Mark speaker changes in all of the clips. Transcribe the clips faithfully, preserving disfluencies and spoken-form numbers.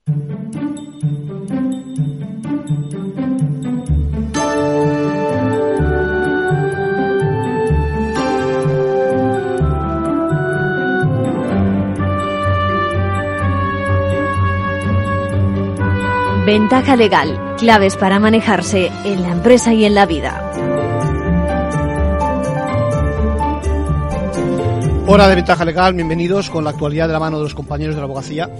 Speaker 1: Ventaja legal, claves para manejarse en la empresa y en la vida.
Speaker 2: Hora de Ventaja Legal, bienvenidos con la actualidad de la mano de los compañeros de la abogacía.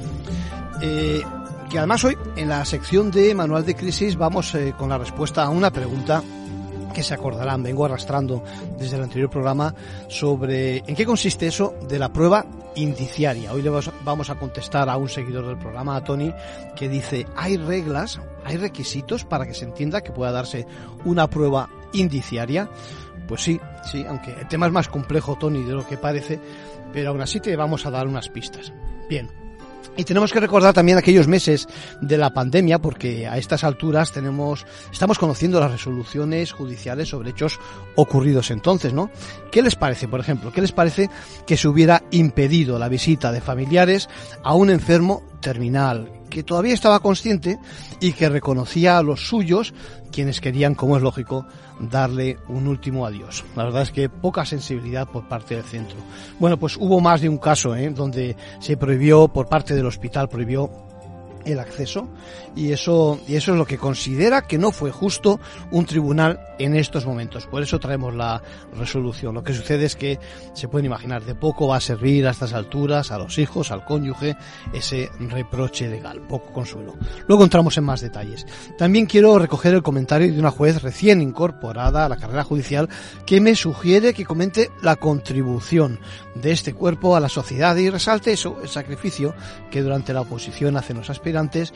Speaker 2: Eh, que además hoy, en la sección de Manual de Crisis, vamos eh, con la respuesta a una pregunta que se acordarán, vengo arrastrando desde el anterior programa, sobre en qué consiste eso de la prueba indiciaria. Hoy le vamos a contestar a un seguidor del programa, a Tony, que dice, ¿hay reglas, hay requisitos para que se entienda que pueda darse una prueba indiciaria? Pues sí, sí, aunque el tema es más complejo, Tony, de lo que parece, pero aún así te vamos a dar unas pistas. Bien. Y tenemos que recordar también aquellos meses de la pandemia, porque a estas alturas tenemos, estamos conociendo las resoluciones judiciales sobre hechos ocurridos entonces, ¿no? ¿Qué les parece, por ejemplo? ¿Qué les parece que se hubiera impedido la visita de familiares a un enfermo terminal que todavía estaba consciente y que reconocía a los suyos, quienes querían, como es lógico, darle un último adiós? La verdad es que poca sensibilidad por parte del centro. Bueno, pues hubo más de un caso, ¿eh?, donde se prohibió, por parte del hospital, prohibió el acceso, y eso y eso es lo que considera que no fue justo un tribunal en estos momentos. Por eso traemos la resolución. Lo que sucede es que se pueden imaginar, de poco va a servir a estas alturas a los hijos, al cónyuge, ese reproche legal, poco consuelo. Luego entramos en más detalles. También quiero recoger el comentario de una juez recién incorporada a la carrera judicial que me sugiere que comente la contribución de este cuerpo a la sociedad y resalte eso, el sacrificio que durante la oposición hacen los aspirantes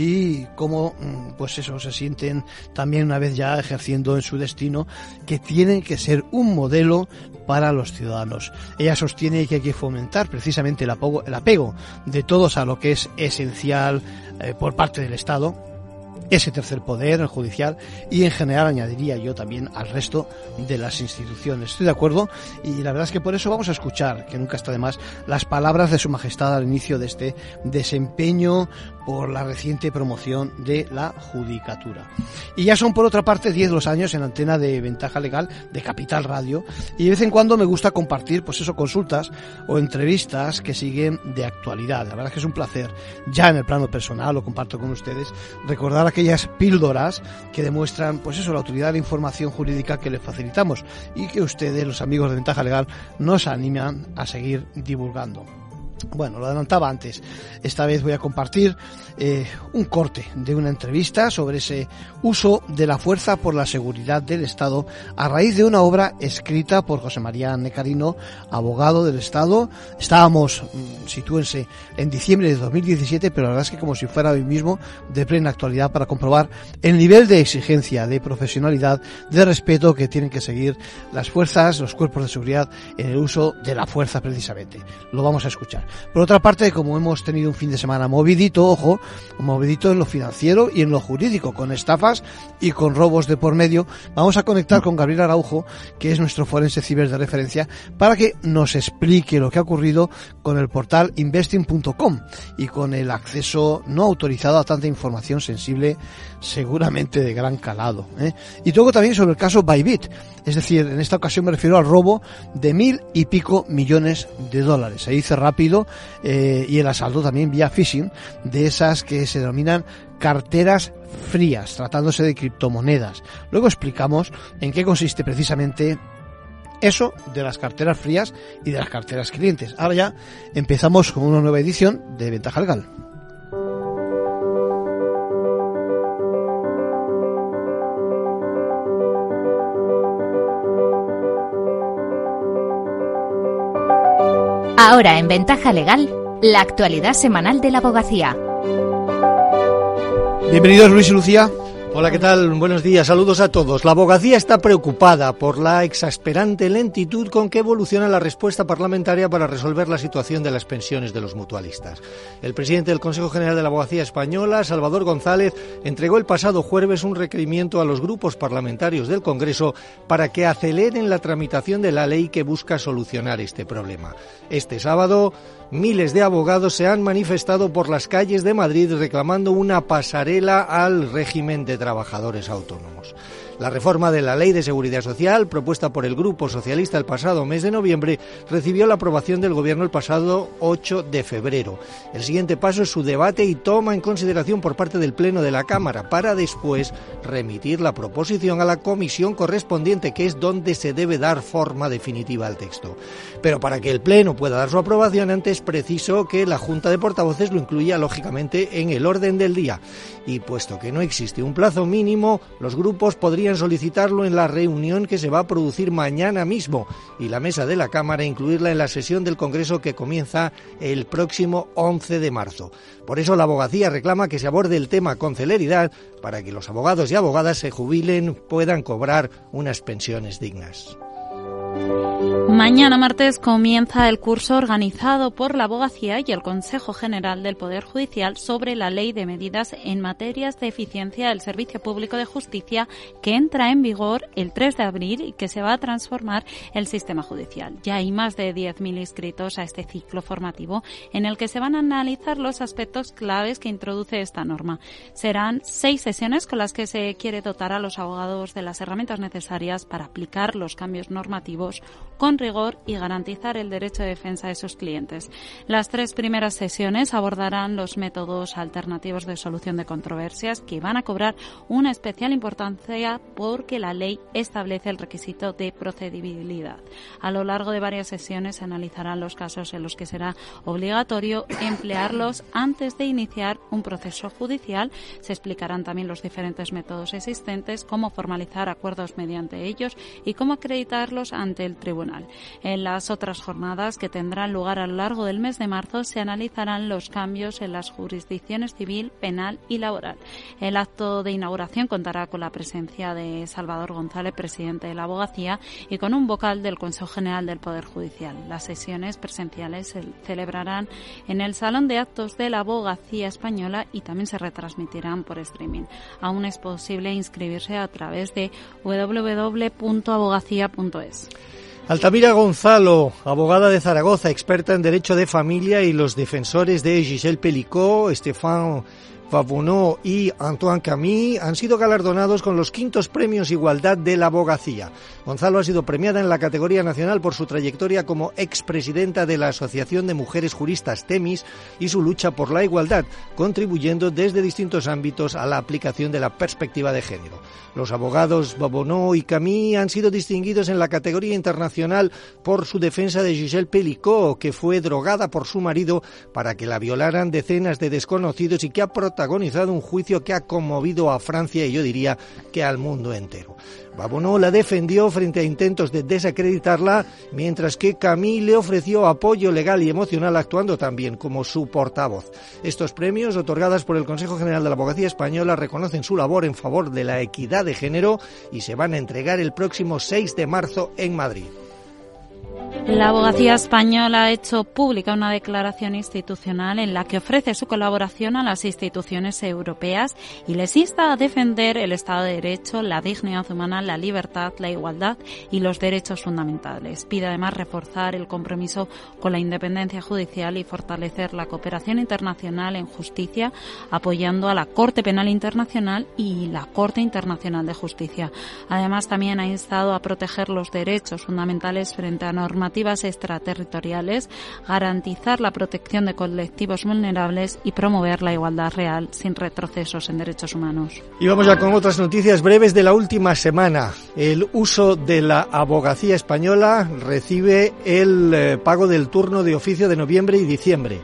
Speaker 2: y cómo, pues eso, se sienten también una vez ya ejerciendo en su destino, que tienen que ser un modelo para los ciudadanos. Ella sostiene que hay que fomentar precisamente el apego, el apego de todos a lo que es esencial eh, por parte del Estado, ese tercer poder, el judicial, y en general añadiría yo también al resto de las instituciones. Estoy de acuerdo, y la verdad es que por eso vamos a escuchar, que nunca está de más, las palabras de Su Majestad al inicio de este desempeño por la reciente promoción de la judicatura. Y ya son, por otra parte, diez los años en antena de Ventaja Legal de Capital Radio, y de vez en cuando me gusta compartir, pues eso, consultas o entrevistas que siguen de actualidad. La verdad es que es un placer, ya en el plano personal, lo comparto con ustedes, recordar aquellas píldoras que demuestran, pues eso, la utilidad de la información jurídica que les facilitamos y que ustedes, los amigos de Ventaja Legal, nos animan a seguir divulgando. Bueno, lo adelantaba antes, esta vez voy a compartir eh, un corte de una entrevista sobre ese uso de la fuerza por la seguridad del Estado a raíz de una obra escrita por José María Necarino, abogado del Estado. Estábamos, sitúense, en diciembre de dos mil diecisiete, pero la verdad es que como si fuera hoy mismo, de plena actualidad, para comprobar el nivel de exigencia, de profesionalidad, de respeto que tienen que seguir las fuerzas, los cuerpos de seguridad en el uso de la fuerza precisamente. Lo vamos a escuchar. Por otra parte, como hemos tenido un fin de semana movidito, ojo, movidito en lo financiero y en lo jurídico, con estafas y con robos de por medio, vamos a conectar con Gabriel Araujo, que es nuestro forense ciber de referencia, para que nos explique lo que ha ocurrido con el portal investing punto com y con el acceso no autorizado a tanta información sensible, seguramente de gran calado, ¿eh? Y luego también sobre el caso Bybit, es decir, en esta ocasión me refiero al robo de mil y pico millones de dólares. Se dice rápido, eh, y el asalto también vía phishing de esas que se denominan carteras frías, tratándose de criptomonedas. Luego explicamos en qué consiste precisamente eso de las carteras frías y de las carteras clientes. Ahora ya empezamos con una nueva edición de Ventaja Legal.
Speaker 1: Ahora en Ventaja Legal, la actualidad semanal de la abogacía.
Speaker 2: Bienvenidos, Luis y Lucía. Hola, ¿qué tal? Buenos días, saludos a todos. La abogacía está preocupada por la exasperante lentitud con que evoluciona la respuesta parlamentaria para resolver la situación de las pensiones de los mutualistas. El presidente del Consejo General de la Abogacía Española, Salvador González, entregó el pasado jueves un requerimiento a los grupos parlamentarios del Congreso para que aceleren la tramitación de la ley que busca solucionar este problema. Este sábado, miles de abogados se han manifestado por las calles de Madrid reclamando una pasarela al régimen de trabajadores autónomos. La reforma de la Ley de Seguridad Social, propuesta por el Grupo Socialista el pasado mes de noviembre, recibió la aprobación del Gobierno el pasado ocho de febrero. El siguiente paso es su debate y toma en consideración por parte del Pleno de la Cámara, para después remitir la proposición a la comisión correspondiente, que es donde se debe dar forma definitiva al texto. Pero para que el Pleno pueda dar su aprobación, antes es preciso que la Junta de Portavoces lo incluya, lógicamente, en el orden del día. Y puesto que no existe un plazo mínimo, los grupos podrían solicitarlo en la reunión que se va a producir mañana mismo y la mesa de la Cámara incluirla en la sesión del Congreso que comienza el próximo once de marzo. Por eso la abogacía reclama que se aborde el tema con celeridad para que los abogados y abogadas se jubilen, puedan cobrar unas pensiones dignas.
Speaker 3: Mañana martes comienza el curso organizado por la Abogacía y el Consejo General del Poder Judicial sobre la Ley de Medidas en Materias de Eficiencia del Servicio Público de Justicia, que entra en vigor el tres de abril y que se va a transformar el sistema judicial. Ya hay más de diez mil inscritos a este ciclo formativo en el que se van a analizar los aspectos claves que introduce esta norma. Serán seis sesiones con las que se quiere dotar a los abogados de las herramientas necesarias para aplicar los cambios normativos con rigor y garantizar el derecho de defensa de sus clientes. Las tres primeras sesiones abordarán los métodos alternativos de solución de controversias, que van a cobrar una especial importancia porque la ley establece el requisito de procedibilidad. A lo largo de varias sesiones se analizarán los casos en los que será obligatorio emplearlos antes de iniciar un proceso judicial. Se explicarán también los diferentes métodos existentes, cómo formalizar acuerdos mediante ellos y cómo acreditarlos ante el tribunal. En las otras jornadas, que tendrán lugar a lo largo del mes de marzo, se analizarán los cambios en las jurisdicciones civil, penal y laboral. El acto de inauguración contará con la presencia de Salvador González, presidente de la Abogacía, y con un vocal del Consejo General del Poder Judicial. Las sesiones presenciales se celebrarán en el Salón de Actos de la Abogacía Española y también se retransmitirán por streaming. Aún es posible inscribirse a través de doble u doble u doble u punto abogacía punto es.
Speaker 2: Altamira Gonzalo, abogada de Zaragoza, experta en Derecho de Familia, y los defensores de Gisèle Pelicot, Stéphane Favonneau y Antoine Camille han sido galardonados con los quintos premios Igualdad de la Abogacía. Gonzalo ha sido premiada en la categoría nacional por su trayectoria como expresidenta de la Asociación de Mujeres Juristas Temis y su lucha por la igualdad, contribuyendo desde distintos ámbitos a la aplicación de la perspectiva de género. Los abogados Favonneau y Camille han sido distinguidos en la categoría internacional por su defensa de Gisèle Pelicot, que fue drogada por su marido para que la violaran decenas de desconocidos y que ha protagonizado un juicio que ha conmovido a Francia y yo diría que al mundo entero. Favonneau la defendió frente a intentos de desacreditarla, mientras que Camille le ofreció apoyo legal y emocional, actuando también como su portavoz. Estos premios, otorgados por el Consejo General de la Abogacía Española, reconocen su labor en favor de la equidad de género y se van a entregar el próximo seis de marzo en Madrid.
Speaker 3: La Abogacía Española ha hecho pública una declaración institucional en la que ofrece su colaboración a las instituciones europeas y les insta a defender el Estado de Derecho, la dignidad humana, la libertad, la igualdad y los derechos fundamentales. Pide además reforzar el compromiso con la independencia judicial y fortalecer la cooperación internacional en justicia, apoyando a la Corte Penal Internacional y la Corte Internacional de Justicia. Además, también ha instado a proteger los derechos fundamentales frente a normas normativas extraterritoriales, garantizar la protección de colectivos vulnerables y promover la igualdad real sin retrocesos en derechos humanos.
Speaker 2: Y vamos ya con otras noticias breves de la última semana. El uso de la abogacía española recibe el eh, pago del turno de oficio de noviembre y diciembre.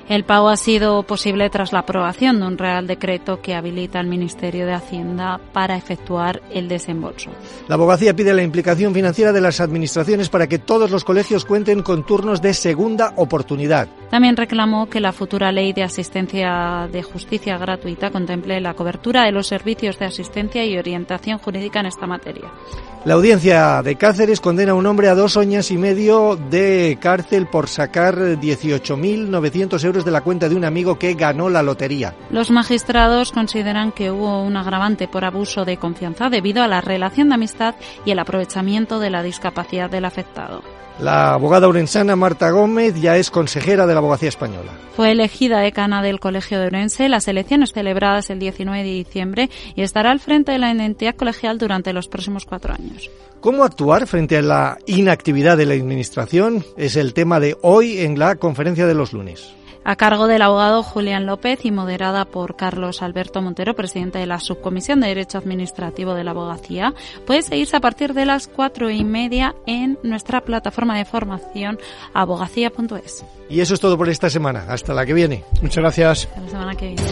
Speaker 3: El pago ha sido posible tras la aprobación de un Real Decreto que habilita al Ministerio de Hacienda para efectuar el desembolso.
Speaker 4: La abogacía pide la implicación financiera de las administraciones para que todos los colegios cuenten con turnos de segunda oportunidad.
Speaker 3: También reclamó que la futura ley de asistencia de justicia gratuita contemple la cobertura de los servicios de asistencia y orientación jurídica en esta materia.
Speaker 4: La audiencia de Cáceres condena a un hombre a dos años y medio de cárcel por sacar dieciocho mil novecientos euros de la cuenta de un amigo que ganó la lotería.
Speaker 3: Los magistrados consideran que hubo un agravante por abuso de confianza debido a la relación de amistad y el aprovechamiento de la discapacidad del afectado.
Speaker 4: La abogada orensana Marta Gómez ya es consejera de la Abogacía Española.
Speaker 3: Fue elegida decana del Colegio de Orense, las elecciones celebradas el diecinueve de diciembre, y estará al frente de la entidad colegial durante los próximos cuatro años.
Speaker 4: ¿Cómo actuar frente a la inactividad de la Administración? Es el tema de hoy en la conferencia de los lunes.
Speaker 3: A cargo del abogado Julián López y moderada por Carlos Alberto Montero, presidente de la Subcomisión de Derecho Administrativo de la Abogacía, puede seguirse a partir de las cuatro y media en nuestra plataforma de formación abogacía punto es.
Speaker 4: Y eso es todo por esta semana. Hasta la que viene.
Speaker 2: Muchas gracias.
Speaker 3: Hasta la semana que viene.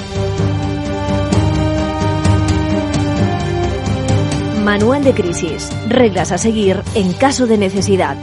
Speaker 1: Manual de crisis. Reglas a seguir en caso de necesidad.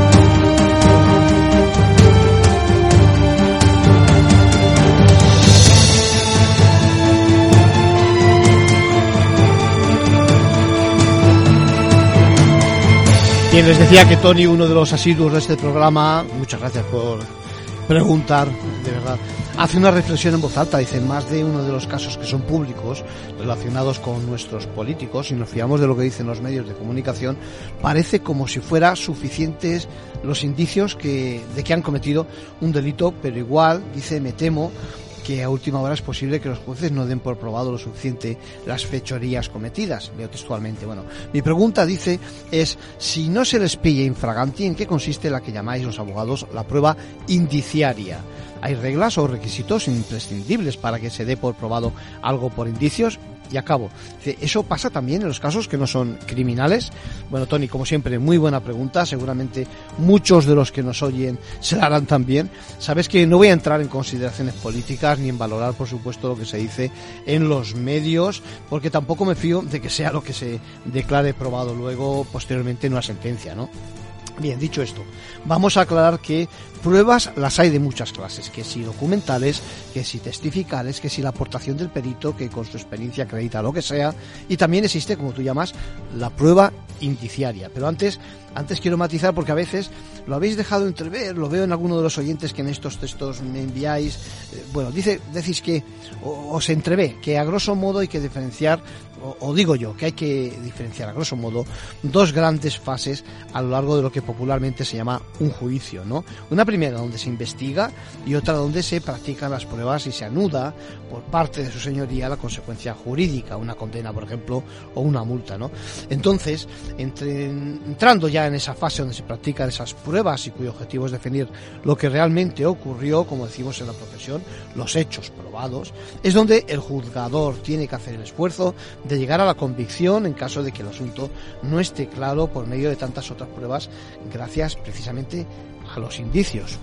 Speaker 2: Bien, les decía que Tony, uno de los asiduos de este programa, muchas gracias por preguntar, de verdad, hace una reflexión en voz alta. Dice, más de uno de los casos que son públicos, relacionados con nuestros políticos, y nos fiamos de lo que dicen los medios de comunicación, parece como si fuera suficientes los indicios que, de que han cometido un delito, pero igual, dice, me temo que a última hora es posible que los jueces no den por probado lo suficiente las fechorías cometidas. Leo textualmente. Bueno, mi pregunta, dice, es si no se les pilla infraganti, ¿en qué consiste la que llamáis los abogados la prueba indiciaria? ¿Hay reglas o requisitos imprescindibles para que se dé por probado algo por indicios? Y acabo. ¿Eso pasa también en los casos que no son criminales? Bueno, Tony, como siempre, muy buena pregunta. Seguramente muchos de los que nos oyen se la harán también. Sabes que no voy a entrar en consideraciones políticas ni en valorar, por supuesto, lo que se dice en los medios, porque tampoco me fío de que sea lo que se declare probado luego, posteriormente, en una sentencia, ¿no? Bien, dicho esto, vamos a aclarar que pruebas las hay de muchas clases, que si documentales, que si testificales, que si la aportación del perito, que con su experiencia acredita lo que sea, y también existe, como tú llamas, la prueba indiciaria. Pero antes, antes quiero matizar, porque a veces lo habéis dejado entrever, lo veo en alguno de los oyentes que en estos textos me enviáis, eh, bueno, dice, decís que o, os entrevé, que a grosso modo hay que diferenciar, o, o digo yo, que hay que diferenciar a grosso modo dos grandes fases a lo largo de lo que popularmente se llama un juicio, ¿no? Una primera donde se investiga y otra donde se practican las pruebas y se anuda por parte de su señoría la consecuencia jurídica, una condena, por ejemplo, o una multa, ¿no? Entonces, entre, entrando ya en esa fase donde se practican esas pruebas y cuyo objetivo es definir lo que realmente ocurrió, como decimos en la profesión, los hechos probados, es donde el juzgador tiene que hacer el esfuerzo de llegar a la convicción en caso de que el asunto no esté claro por medio de tantas otras pruebas, gracias precisamente a los indicios.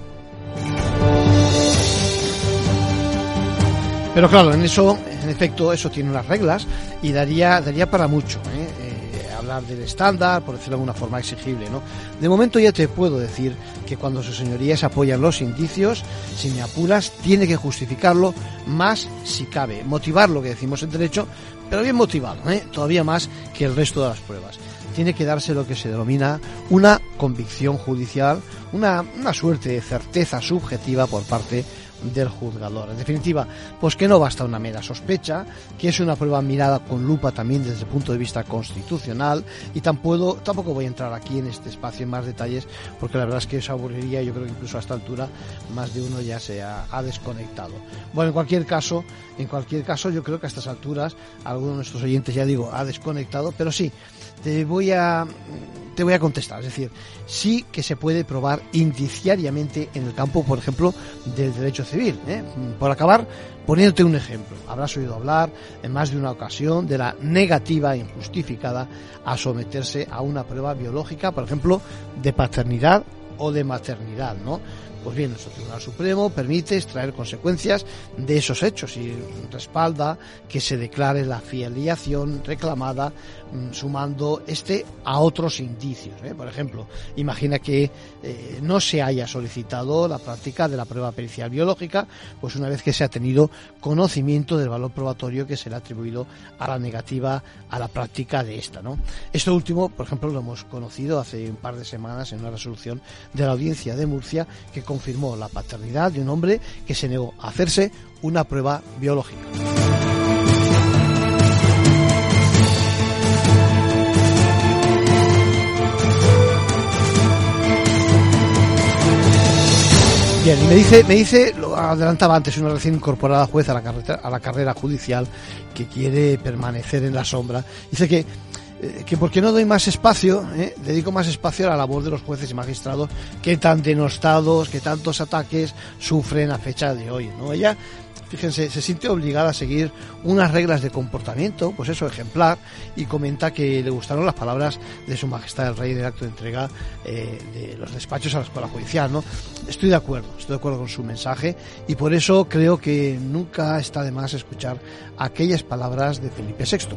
Speaker 2: Pero claro, en eso, en efecto, eso tiene unas reglas y daría daría para mucho, ¿eh? Eh, hablar del estándar, por decirlo de alguna forma exigible, ¿no? De momento ya te puedo decir que cuando sus señorías apoyan los indicios, si me apuras, tiene que justificarlo más si cabe, motivar lo que decimos en derecho, pero bien motivado, ¿eh? Todavía más que el resto de las pruebas. Tiene que darse lo que se denomina una convicción judicial, una, una suerte de certeza subjetiva por parte del juzgador. En definitiva, pues que no basta una mera sospecha, que es una prueba mirada con lupa también desde el punto de vista constitucional, y tampoco, tampoco voy a entrar aquí en este espacio en más detalles, porque la verdad es que eso aburriría, yo creo que incluso a esta altura más de uno ya se ha, ha desconectado. Bueno, en cualquier caso, en cualquier caso, yo creo que a estas alturas alguno de nuestros oyentes, ya digo, ha desconectado, pero sí, te voy a te voy a contestar, es decir, sí que se puede probar indiciariamente en el campo, por ejemplo, del derecho civil, ¿eh? Por acabar, poniéndote un ejemplo, habrás oído hablar en más de una ocasión de la negativa injustificada a someterse a una prueba biológica, por ejemplo, de paternidad o de maternidad, ¿no? Pues bien, nuestro Tribunal Supremo permite extraer consecuencias de esos hechos y respalda que se declare la filiación reclamada, sumando este a otros indicios, ¿eh? Por ejemplo, imagina que eh, no se haya solicitado la práctica de la prueba pericial biológica, pues una vez que se ha tenido conocimiento del valor probatorio que se le ha atribuido a la negativa a la práctica de esta, ¿no? Esto último, por ejemplo, lo hemos conocido hace un par de semanas en una resolución de la Audiencia de Murcia que confirmó la paternidad de un hombre que se negó a hacerse una prueba biológica. Bien, y me dice, me dice, lo adelantaba antes, una recién incorporada juez a la carrera, a la carrera judicial que quiere permanecer en la sombra. Dice que, eh, que porque no doy más espacio, eh, dedico más espacio a la labor de los jueces y magistrados que tan denostados, que tantos ataques sufren a fecha de hoy, ¿no? Ella, fíjense, se siente obligada a seguir unas reglas de comportamiento, pues eso, ejemplar, y comenta que le gustaron las palabras de Su Majestad el Rey del acto de entrega eh, de los despachos a la Escuela Judicial, ¿no? Estoy de acuerdo, estoy de acuerdo con su mensaje y por eso creo que nunca está de más escuchar aquellas palabras de Felipe sexto.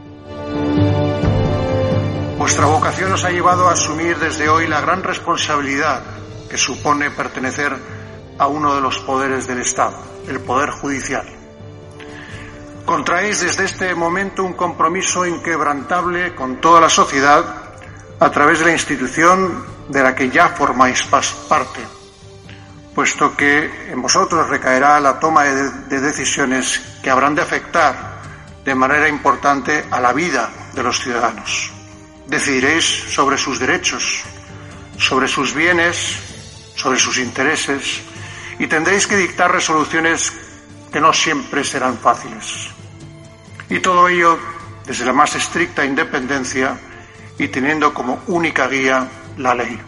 Speaker 5: Vuestra vocación os ha llevado a asumir desde hoy la gran responsabilidad que supone pertenecer a uno de los poderes del Estado, el Poder Judicial. Contraéis desde este momento un compromiso inquebrantable con toda la sociedad a través de la institución de la que ya formáis parte, puesto que en vosotros recaerá la toma de, de decisiones que habrán de afectar de manera importante a la vida de los ciudadanos. Decidiréis sobre sus derechos, sobre sus bienes, sobre sus intereses, y tendréis que dictar resoluciones que no siempre serán fáciles. Y todo ello desde la más estricta independencia y teniendo como única guía la ley.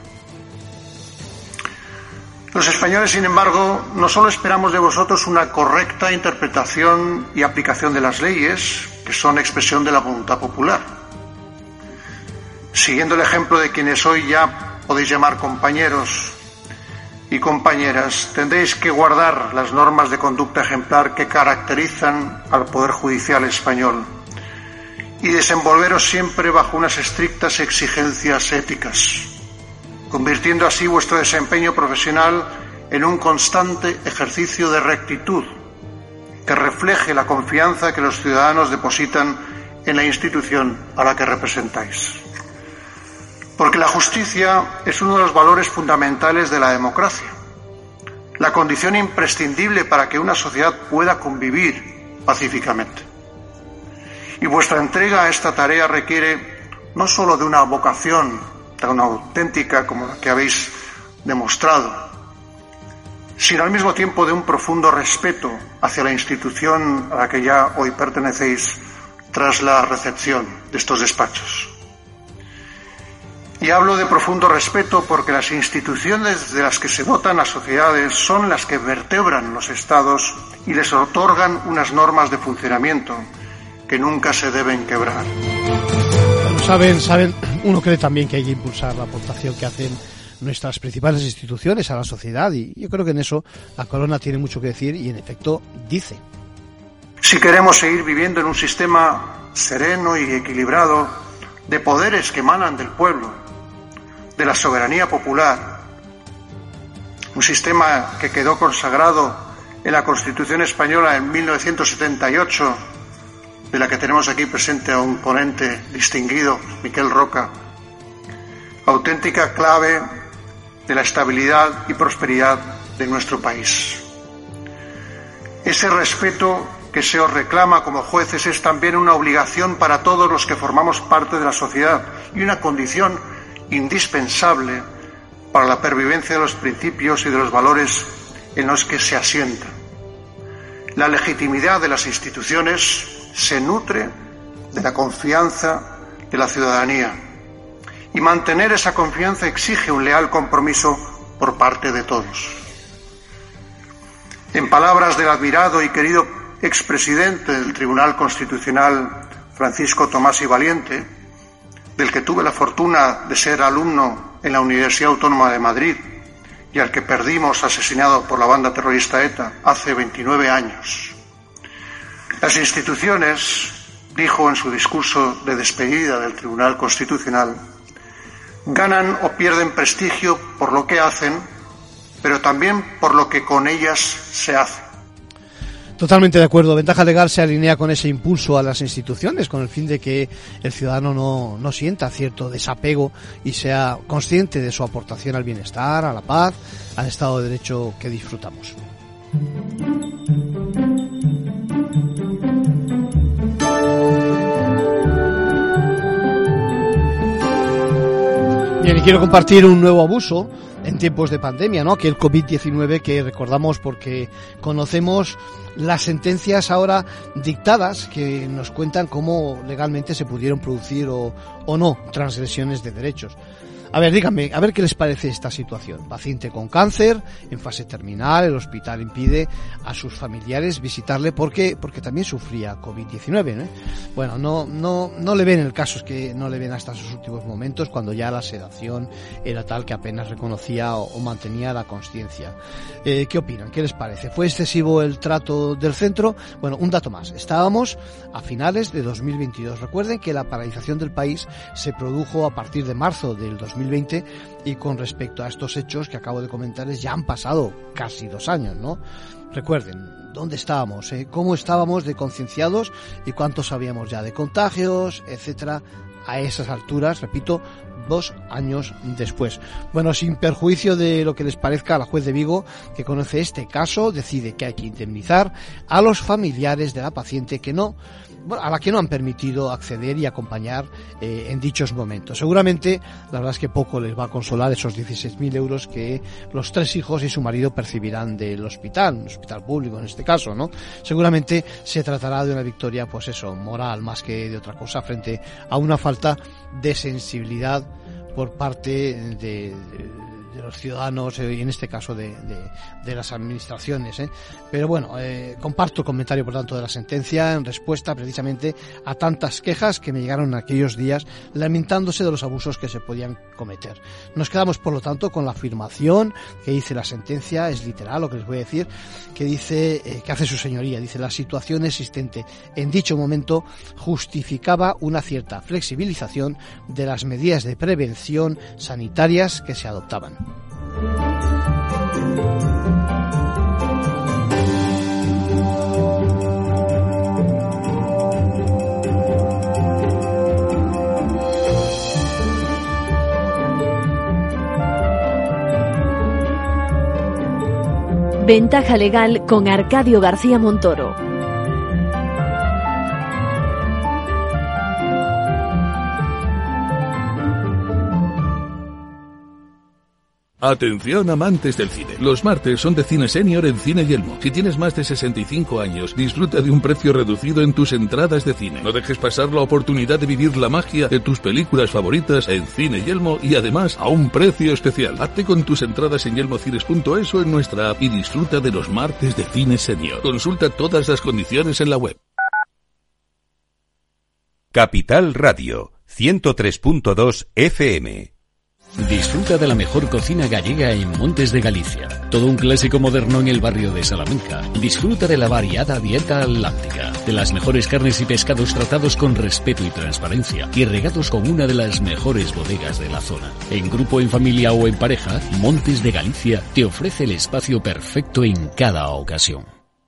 Speaker 5: Los españoles, sin embargo, no solo esperamos de vosotros una correcta interpretación y aplicación de las leyes, que son expresión de la voluntad popular. Siguiendo el ejemplo de quienes hoy ya podéis llamar compañeros y compañeras, tendréis que guardar las normas de conducta ejemplar que caracterizan al Poder Judicial español y desenvolveros siempre bajo unas estrictas exigencias éticas, convirtiendo así vuestro desempeño profesional en un constante ejercicio de rectitud que refleje la confianza que los ciudadanos depositan en la institución a la que representáis. Porque la justicia es uno de los valores fundamentales de la democracia, la condición imprescindible para que una sociedad pueda convivir pacíficamente. Y vuestra entrega a esta tarea requiere no solo de una vocación tan auténtica como la que habéis demostrado, sino al mismo tiempo de un profundo respeto hacia la institución a la que ya hoy pertenecéis tras la recepción de estos despachos. Y hablo de profundo respeto porque las instituciones de las que se dotan las sociedades son las que vertebran los estados y les otorgan unas normas de funcionamiento que nunca se deben quebrar.
Speaker 2: Bueno, saben, saben, uno cree también que hay que impulsar la aportación que hacen nuestras principales instituciones a la sociedad y yo creo que en eso la corona tiene mucho que decir y en efecto dice.
Speaker 5: Si queremos seguir viviendo en un sistema sereno y equilibrado de poderes que emanan del pueblo, de la soberanía popular, un sistema que quedó consagrado en la Constitución española en mil novecientos setenta y ocho, de la que tenemos aquí presente a un ponente distinguido, Miquel Roca, auténtica clave de la estabilidad y prosperidad de nuestro país. Ese respeto que se os reclama como jueces es también una obligación para todos los que formamos parte de la sociedad y una condición indispensable para la pervivencia de los principios y de los valores en los que se asienta. La legitimidad de las instituciones se nutre de la confianza de la ciudadanía y mantener esa confianza exige un leal compromiso por parte de todos. En palabras del admirado y querido expresidente del Tribunal Constitucional, Francisco Tomás y Valiente, del que tuve la fortuna de ser alumno en la Universidad Autónoma de Madrid y al que perdimos asesinado por la banda terrorista ETA hace veintinueve años. Las instituciones, dijo en su discurso de despedida del Tribunal Constitucional, ganan o pierden prestigio por lo que hacen, pero también por lo que con ellas se hace.
Speaker 2: Totalmente de acuerdo. Ventaja Legal se alinea con ese impulso a las instituciones con el fin de que el ciudadano no, no sienta cierto desapego y sea consciente de su aportación al bienestar, a la paz, al Estado de Derecho que disfrutamos. Bien, y quiero compartir un nuevo abuso en tiempos de pandemia, ¿no? Que el COVID diecinueve, que recordamos porque conocemos las sentencias ahora dictadas que nos cuentan cómo legalmente se pudieron producir o, o no transgresiones de derechos. A ver, díganme, a ver qué les parece esta situación. Paciente con cáncer, en fase terminal, el hospital impide a sus familiares visitarle porque porque también sufría COVID diecinueve, ¿no? Bueno, no no no le ven el caso, es que no le ven hasta sus últimos momentos, cuando ya la sedación era tal que apenas reconocía o, o mantenía la consciencia. Eh, ¿Qué opinan? ¿Qué les parece? ¿Fue excesivo el trato del centro? Bueno, un dato más. Estábamos a finales de dos mil veintidós. Recuerden que la paralización del país se produjo a partir de marzo del dos mil veinte y con respecto a estos hechos que acabo de comentarles ya han pasado casi dos años, ¿no? Recuerden, ¿dónde estábamos? Eh? ¿Cómo estábamos de concienciados y cuántos sabíamos ya de contagios, etcétera? A esas alturas, repito, dos años después. Bueno, sin perjuicio de lo que les parezca, la juez de Vigo, que conoce este caso, decide que hay que indemnizar a los familiares de la paciente que no, bueno, a la que no han permitido acceder y acompañar eh, en dichos momentos. Seguramente, la verdad es que poco les va a consolar esos dieciséis mil euros que los tres hijos y su marido percibirán del hospital, un hospital público en este caso, ¿no? Seguramente se tratará de una victoria, pues eso, moral más que de otra cosa, frente a una falta de sensibilidad por parte de, de, de los ciudadanos y en este caso de, de, de las administraciones, ¿eh? Pero bueno, eh, comparto el comentario por tanto de la sentencia en respuesta precisamente a tantas quejas que me llegaron en aquellos días lamentándose de los abusos que se podían cometer. Nos quedamos por lo tanto con la afirmación que dice la sentencia, es literal lo que les voy a decir, que dice, eh, que hace su señoría, dice: la situación existente en dicho momento justificaba una cierta flexibilización de las medidas de prevención sanitarias que se adoptaban.
Speaker 1: Ventaja Legal con Arcadio García Montoro.
Speaker 6: Atención amantes del cine. Los martes son de Cine Senior en Cine Yelmo. Si tienes más de sesenta y cinco años, disfruta de un precio reducido en tus entradas de cine. No dejes pasar la oportunidad de vivir la magia de tus películas favoritas en Cine Yelmo y además a un precio especial. Hazte con tus entradas en yelmocines punto es o en nuestra app y disfruta de los martes de Cine Senior. Consulta todas las condiciones en la web.
Speaker 7: Capital Radio, ciento tres punto dos F M.
Speaker 8: Disfruta de la mejor cocina gallega en Montes de Galicia. Todo un clásico moderno en el barrio de Salamanca. Disfruta de la variada dieta atlántica, de las mejores carnes y pescados tratados con respeto y transparencia y regados con una de las mejores bodegas de la zona. En grupo, en familia o en pareja, Montes de Galicia te ofrece el espacio perfecto en cada ocasión.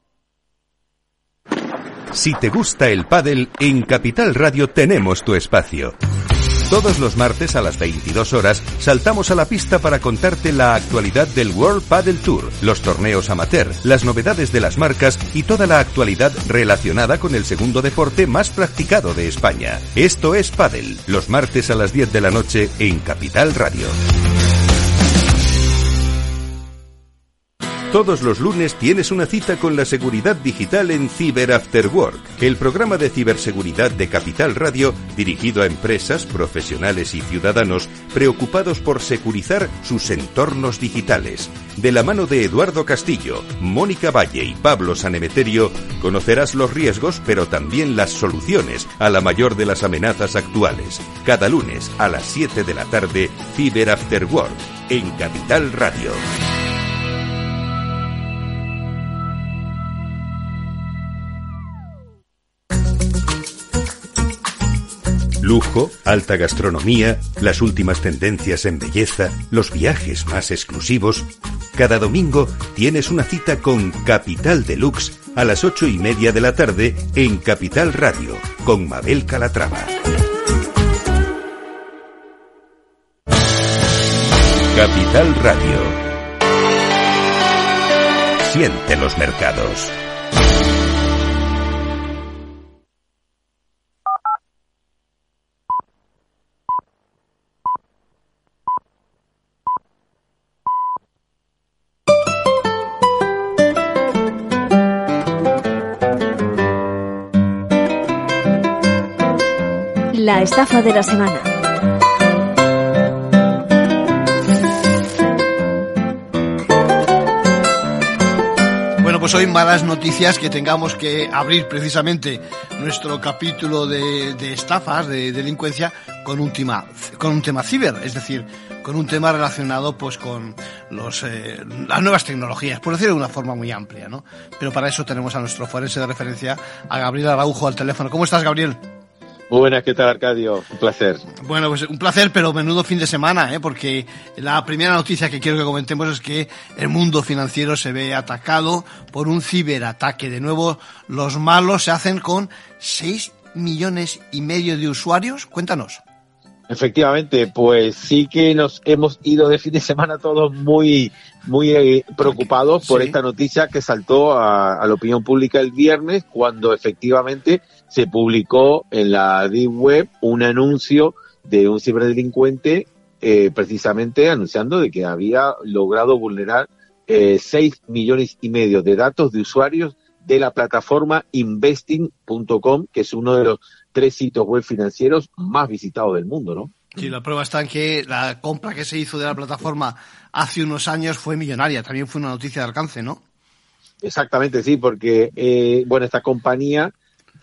Speaker 7: Si te gusta el pádel, en Capital Radio tenemos tu espacio. Todos los martes a las veintidós horas saltamos a la pista para contarte la actualidad del World Padel Tour, los torneos amateur, las novedades de las marcas y toda la actualidad relacionada con el segundo deporte más practicado de España. Esto es Padel, los martes a las diez de la noche en Capital Radio. Todos los lunes tienes una cita con la seguridad digital en Cyber After Work, el programa de ciberseguridad de Capital Radio dirigido a empresas, profesionales y ciudadanos preocupados por securizar sus entornos digitales. De la mano de Eduardo Castillo, Mónica Valle y Pablo Sanemeterio, conocerás los riesgos pero también las soluciones a la mayor de las amenazas actuales. Cada lunes a las siete de la tarde, Cyber After Work, en Capital Radio. Lujo, alta gastronomía, las últimas tendencias en belleza, los viajes más exclusivos. Cada domingo tienes una cita con Capital Deluxe a las ocho y media de la tarde en Capital Radio, con Mabel Calatrava. Capital Radio. Siente los mercados.
Speaker 1: La estafa de la semana.
Speaker 2: Bueno, pues hoy malas noticias que tengamos que abrir precisamente nuestro capítulo de, de estafas, de delincuencia, con un tema, con un tema ciber, es decir, con un tema relacionado pues con los eh, las nuevas tecnologías, por decirlo de una forma muy amplia, ¿no? Pero para eso tenemos a nuestro forense de referencia, a Gabriel Araujo, al teléfono. ¿Cómo estás, Gabriel?
Speaker 9: Muy buenas, ¿qué tal, Arcadio? Un placer.
Speaker 2: Bueno, pues un placer, pero menudo fin de semana, ¿eh? Porque la primera noticia que quiero que comentemos es que el mundo financiero se ve atacado por un ciberataque. De nuevo, los malos se hacen con seis millones y medio de usuarios. Cuéntanos.
Speaker 9: Efectivamente, pues sí que nos hemos ido de fin de semana todos muy muy eh, preocupados por sí. esta noticia que saltó a, a la opinión pública el viernes, cuando efectivamente se publicó en la Deep Web un anuncio de un ciberdelincuente eh, precisamente anunciando de que había logrado vulnerar eh, seis millones y medio de datos de usuarios de la plataforma investing punto com, que es uno de los tres sitios web financieros más visitados del mundo, ¿no?
Speaker 2: Sí, la prueba está en que la compra que se hizo de la plataforma hace unos años fue millonaria. También fue una noticia de alcance, ¿no?
Speaker 9: Exactamente, sí, porque, eh, bueno, esta compañía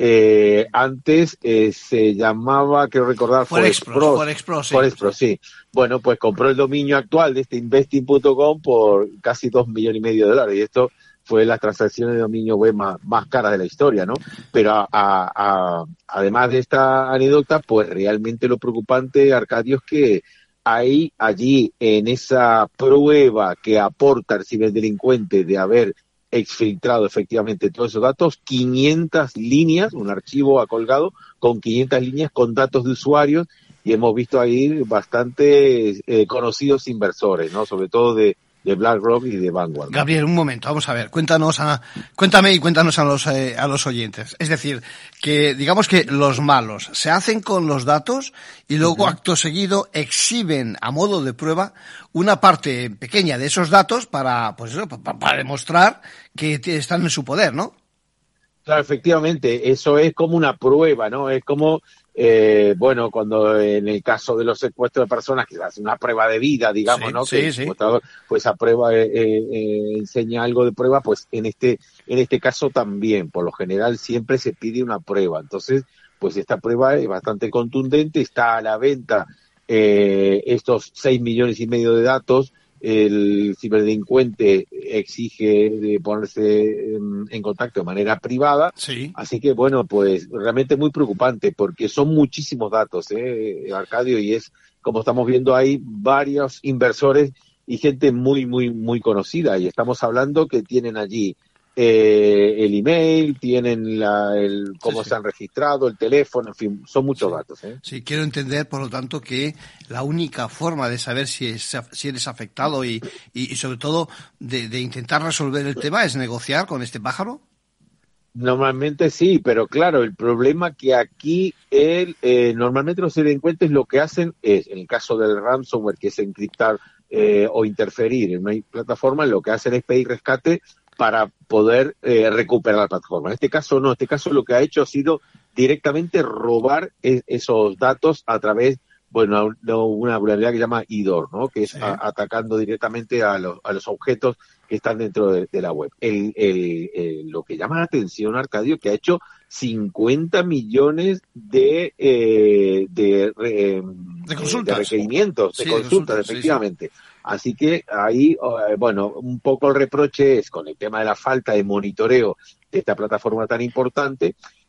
Speaker 9: eh, antes eh, se llamaba, quiero recordar,
Speaker 2: Forexpro. Forexpro, sí.
Speaker 9: Forexpro, sí. Bueno, pues compró el dominio actual de este investing punto com por casi dos millones y medio de dólares. Y esto fue las transacciones de dominio web más, más caras de la historia, ¿no? Pero a, a, a, además de esta anécdota, pues realmente lo preocupante, Arcadio, es que hay allí en esa prueba que aporta el ciberdelincuente de haber exfiltrado efectivamente todos esos datos, quinientas líneas, un archivo acolgado con quinientas líneas con datos de usuarios, y hemos visto ahí bastante eh, conocidos inversores, ¿no? Sobre todo de de BlackRock y de Vanguard.
Speaker 2: Gabriel, un momento, vamos a ver, cuéntanos a, cuéntame y cuéntanos a los eh, a los oyentes. Es decir, que digamos que los malos se hacen con los datos y luego uh-huh. acto seguido exhiben a modo de prueba una parte pequeña de esos datos para, pues eso, para, para demostrar que están en su poder, ¿no?
Speaker 9: Claro, efectivamente, eso es como una prueba, ¿no? Es como Eh, bueno, cuando en el caso de los secuestros de personas, que se hace una prueba de vida, digamos,
Speaker 2: sí,
Speaker 9: ¿no?
Speaker 2: Sí,
Speaker 9: que el
Speaker 2: sí.
Speaker 9: secuestrador, pues esa prueba eh, eh, enseña algo de prueba, pues en este, en este caso también, por lo general siempre se pide una prueba. Entonces, pues esta prueba es bastante contundente, está a la venta eh, estos seis millones y medio de datos. El ciberdelincuente exige de ponerse en, en contacto de manera privada,
Speaker 2: sí.
Speaker 9: Así que bueno, pues realmente muy preocupante porque son muchísimos datos, eh, Arcadio, y es, como estamos viendo ahí, varios inversores y gente muy, muy, muy conocida, y estamos hablando que tienen allí eh, el email, tienen la, el cómo sí, sí. se han registrado, el teléfono, en fin, son muchos
Speaker 2: sí.
Speaker 9: datos. ¿eh?
Speaker 2: Sí, quiero entender, por lo tanto, que la única forma de saber si, es, si eres afectado y, y, y sobre todo, de, de intentar resolver el tema es negociar con este pájaro.
Speaker 9: Normalmente sí, pero claro, el problema que aquí el, eh, normalmente los delincuentes lo que hacen es, en el caso del ransomware, que es encriptar eh, o interferir en una plataforma, lo que hacen es pedir rescate para poder eh, recuperar la plataforma. En este caso no, en este caso lo que ha hecho ha sido directamente robar es, esos datos a través, bueno, de una vulnerabilidad que se llama I D O R, ¿no? Que es sí. a, atacando directamente a los, a los objetos que están dentro de, de la web. El, el, el, lo que llama la atención, Arcadio, que ha hecho cincuenta millones de, eh, de, eh,
Speaker 2: de, consultas.
Speaker 9: de requerimientos, de
Speaker 2: sí,
Speaker 9: consultas, de consultas efectivamente. Sí, sí. Así que ahí, bueno, un poco el reproche es con el tema de la falta de monitoreo de esta plataforma tan importante,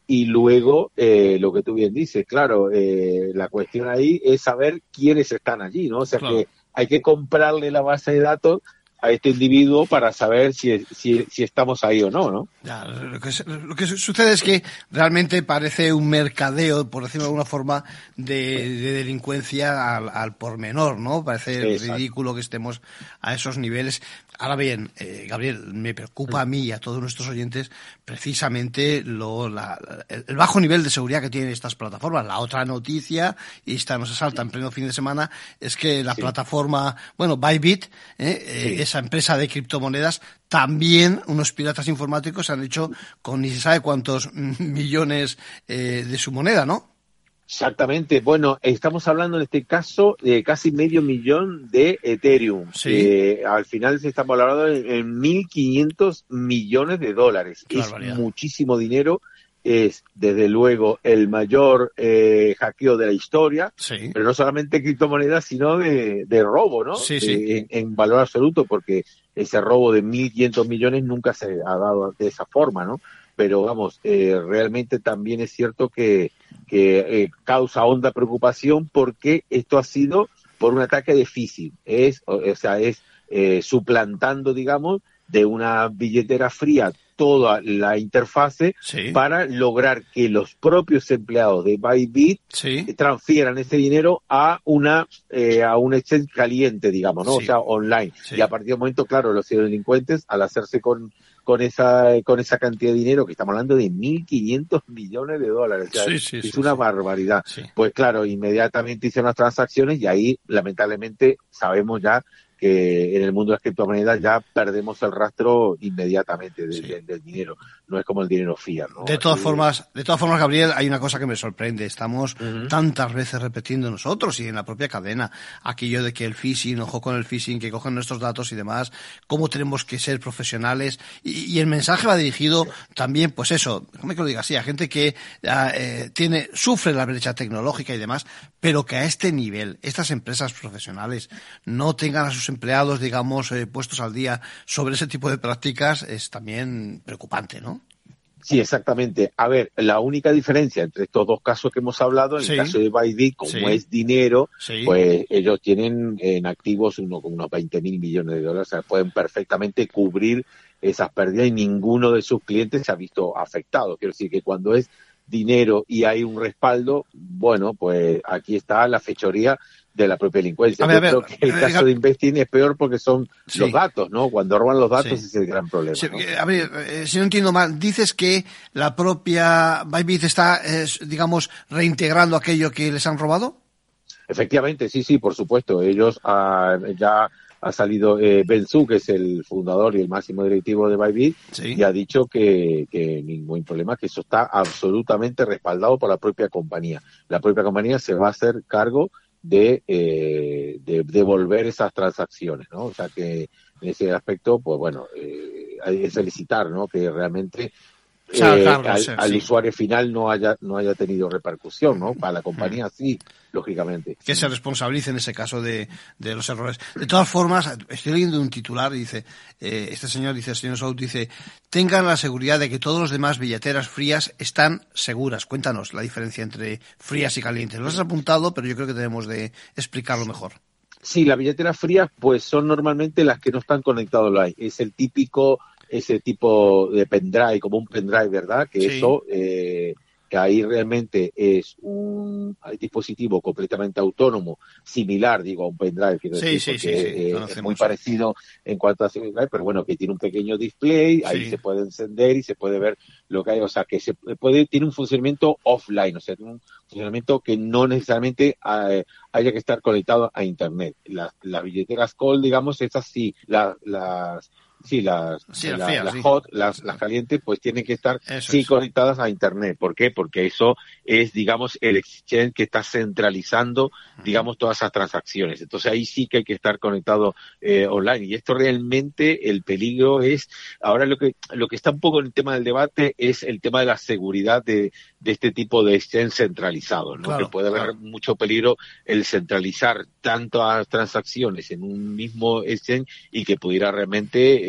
Speaker 9: y luego, eh, lo que tú bien dices, claro, eh, la cuestión ahí es saber quiénes están allí, ¿no? O sea, claro, que hay que comprarle la base de datos a este individuo para saber si, si, si estamos ahí o no, ¿no?
Speaker 2: Ya, lo, que, lo que sucede es que realmente parece un mercadeo, por decirlo de alguna forma, de, de delincuencia al, al por menor, ¿no? Parece Exacto. ridículo que estemos a esos niveles. Ahora bien, eh, Gabriel, me preocupa a mí y a todos nuestros oyentes precisamente lo, la, el bajo nivel de seguridad que tienen estas plataformas. La otra noticia, y esta nos asalta en pleno fin de semana, es que la sí. plataforma, bueno, Bybit, eh, sí. eh, esa empresa de criptomonedas, también unos piratas informáticos han hecho con ni se sabe cuántos millones eh, de su moneda, ¿no?
Speaker 9: Exactamente. Bueno, estamos hablando en este caso de casi medio millón de Ethereum. Sí. Eh, al final se estamos hablando en, en mil quinientos millones de dólares. Qué es barbaridad. Muchísimo dinero. Es, desde luego, el mayor eh, hackeo de la historia, sí. pero no solamente criptomonedas, sino de, de robo, ¿no?
Speaker 2: Sí,
Speaker 9: de,
Speaker 2: sí.
Speaker 9: En, en valor absoluto, porque ese robo de mil quinientos millones nunca se ha dado de esa forma, ¿no? Pero vamos, eh, realmente también es cierto que, que eh, causa honda preocupación porque esto ha sido por un ataque de phishing, es, o, o sea, es eh, suplantando, digamos, de una billetera fría toda la interfase sí. para lograr que los propios empleados de Bybit sí. transfieran ese dinero a una eh, a un exchange caliente, digamos, ¿no? Sí. O sea, online. Sí. Y a partir del momento, claro, los delincuentes, al hacerse con con esa con esa cantidad de dinero, que estamos hablando de mil quinientos millones de dólares, o sea, sí, sí, es sí, una sí. barbaridad. Sí. Pues claro, inmediatamente hicieron las transacciones y ahí, lamentablemente, sabemos ya que en el mundo de las criptomonedas ya perdemos el rastro inmediatamente de, sí. de, del dinero. No es como el dinero fiat, ¿no?
Speaker 2: De todas Así formas, de todas formas, Gabriel, hay una cosa que me sorprende. Estamos uh-huh. tantas veces repitiendo nosotros y en la propia cadena aquello de que el phishing, ojo con el phishing, que cogen nuestros datos y demás, cómo tenemos que ser profesionales. Y, y el mensaje va dirigido también, pues eso, déjame que lo diga así, a gente que eh, tiene, sufre la brecha tecnológica y demás, pero que a este nivel, estas empresas profesionales no tengan a sus empleados, digamos, eh, puestos al día sobre ese tipo de prácticas, es también preocupante, ¿no?
Speaker 9: Sí, exactamente. A ver, la única diferencia entre estos dos casos que hemos hablado, en sí. el caso de Bybit, como sí. es dinero, sí. pues ellos tienen en activos uno, unos veinte mil millones de dólares, o sea, pueden perfectamente cubrir esas pérdidas y ninguno de sus clientes se ha visto afectado. Quiero decir que cuando es dinero y hay un respaldo, bueno, pues aquí está la fechoría de la propia delincuencia. Ver, Yo ver, creo que el caso de Investing es peor porque son sí. los datos, ¿no? Cuando roban los datos sí. es el gran problema. Sí. ¿no?
Speaker 2: A ver, eh, si no entiendo mal, dices que la propia Bybit está, eh, digamos, reintegrando aquello que les han robado.
Speaker 9: Efectivamente, sí, sí, por supuesto. Ellos ah, ya ha salido eh, Ben Zhu, que es el fundador y el máximo directivo de Bybit, sí. y ha dicho que, que ningún problema, que eso está absolutamente respaldado por la propia compañía. La propia compañía se va a hacer cargo de, eh, de devolver esas transacciones, ¿no? O sea que en ese aspecto, pues bueno, eh, hay que felicitar, ¿no? Que realmente eh, claro, claro, al, sí, al sí. usuario final no haya no haya tenido repercusión, ¿no? Para la compañía mm. sí, lógicamente.
Speaker 2: Que se responsabilice en ese caso de, de los errores. De todas formas, estoy leyendo un titular y dice, eh, este señor dice, el señor Sout dice, tengan la seguridad de que todos los demás billeteras frías están seguras. Cuéntanos la diferencia entre frías y calientes. Lo has apuntado, pero yo creo que debemos de explicarlo mejor.
Speaker 9: Sí, las billeteras frías, pues son normalmente las que no están conectadas online. Es el típico, ese tipo de pendrive, como un pendrive, ¿verdad? Que sí. eso, eh, que ahí realmente es un dispositivo completamente autónomo, similar, digo, a un pendrive, quiero
Speaker 2: sí,
Speaker 9: decir,
Speaker 2: sí,
Speaker 9: porque
Speaker 2: sí, sí.
Speaker 9: Eh, es muy parecido en cuanto a pendrive, pero bueno, que tiene un pequeño display, ahí sí. se puede encender y se puede ver lo que hay, o sea, que se puede, tiene un funcionamiento offline, o sea, tiene un funcionamiento que no necesariamente eh, haya que estar conectado a internet. Las, las billeteras Cold, digamos, esas sí, las, las Sí, las,
Speaker 2: sí,
Speaker 9: la,
Speaker 2: la fea,
Speaker 9: las
Speaker 2: sí.
Speaker 9: hot, las, las calientes, pues tienen que estar
Speaker 2: eso
Speaker 9: sí
Speaker 2: es.
Speaker 9: conectadas a internet. ¿Por qué? Porque eso es, digamos, el exchange que está centralizando, uh-huh. digamos, todas esas transacciones. Entonces ahí sí que hay que estar conectado eh, online. Y esto realmente, el peligro es, ahora lo que, lo que está un poco en el tema del debate es el tema de la seguridad de, de este tipo de exchange centralizado, ¿no?
Speaker 2: Claro,
Speaker 9: que puede haber
Speaker 2: claro.
Speaker 9: mucho peligro el centralizar tantas transacciones en un mismo exchange y que pudiera realmente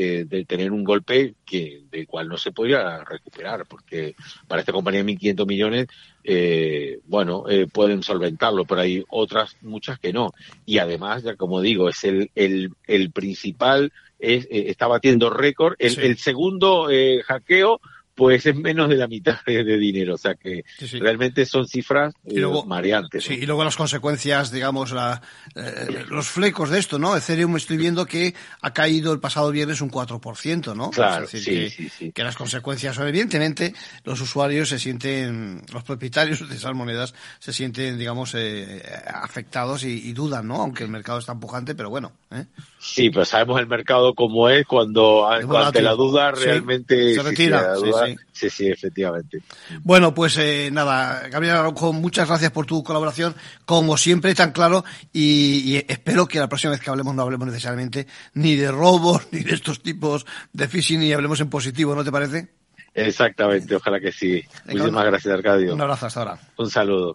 Speaker 9: de, de tener un golpe que del cual no se podría recuperar, porque para esta compañía mil quinientos millones, eh, bueno, eh, pueden solventarlo, pero hay otras muchas que no. Y además, ya como digo, es el el, el principal, es, eh, está batiendo récord. El, sí. el segundo eh, hackeo, pues es menos de la mitad de, de dinero, o sea que sí, sí. realmente son cifras eh, y luego, mareantes.
Speaker 2: Sí, ¿no? Y luego las consecuencias, digamos, la, eh, los flecos de esto, ¿no? Ethereum estoy viendo que ha caído el pasado viernes un cuatro por ciento, ¿no?
Speaker 9: Claro,
Speaker 2: es decir,
Speaker 9: sí,
Speaker 2: que,
Speaker 9: sí, sí.
Speaker 2: que las consecuencias son, evidentemente, los usuarios se sienten, los propietarios de esas monedas se sienten, digamos, eh, afectados y, y dudan, ¿no? Aunque el mercado está empujante, pero bueno, ¿eh?
Speaker 9: Sí, pero sabemos el mercado como es cuando, cuando ante la duda realmente
Speaker 2: sí, se retira.
Speaker 9: Sí, sí, duda,
Speaker 2: sí, sí.
Speaker 9: sí, sí, efectivamente.
Speaker 2: Bueno, pues eh, nada, Gabriel Araujo, muchas gracias por tu colaboración, como siempre, tan claro, y, y espero que la próxima vez que hablemos no hablemos necesariamente ni de robos, ni de estos tipos de phishing, ni hablemos en positivo, ¿no te parece?
Speaker 9: Exactamente, ojalá que sí.
Speaker 2: Venga,
Speaker 9: Muchísimas
Speaker 2: un,
Speaker 9: gracias, Arcadio.
Speaker 2: Un abrazo, hasta ahora.
Speaker 9: Un saludo.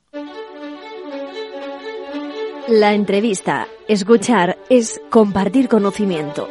Speaker 1: La entrevista, escuchar, es compartir conocimiento.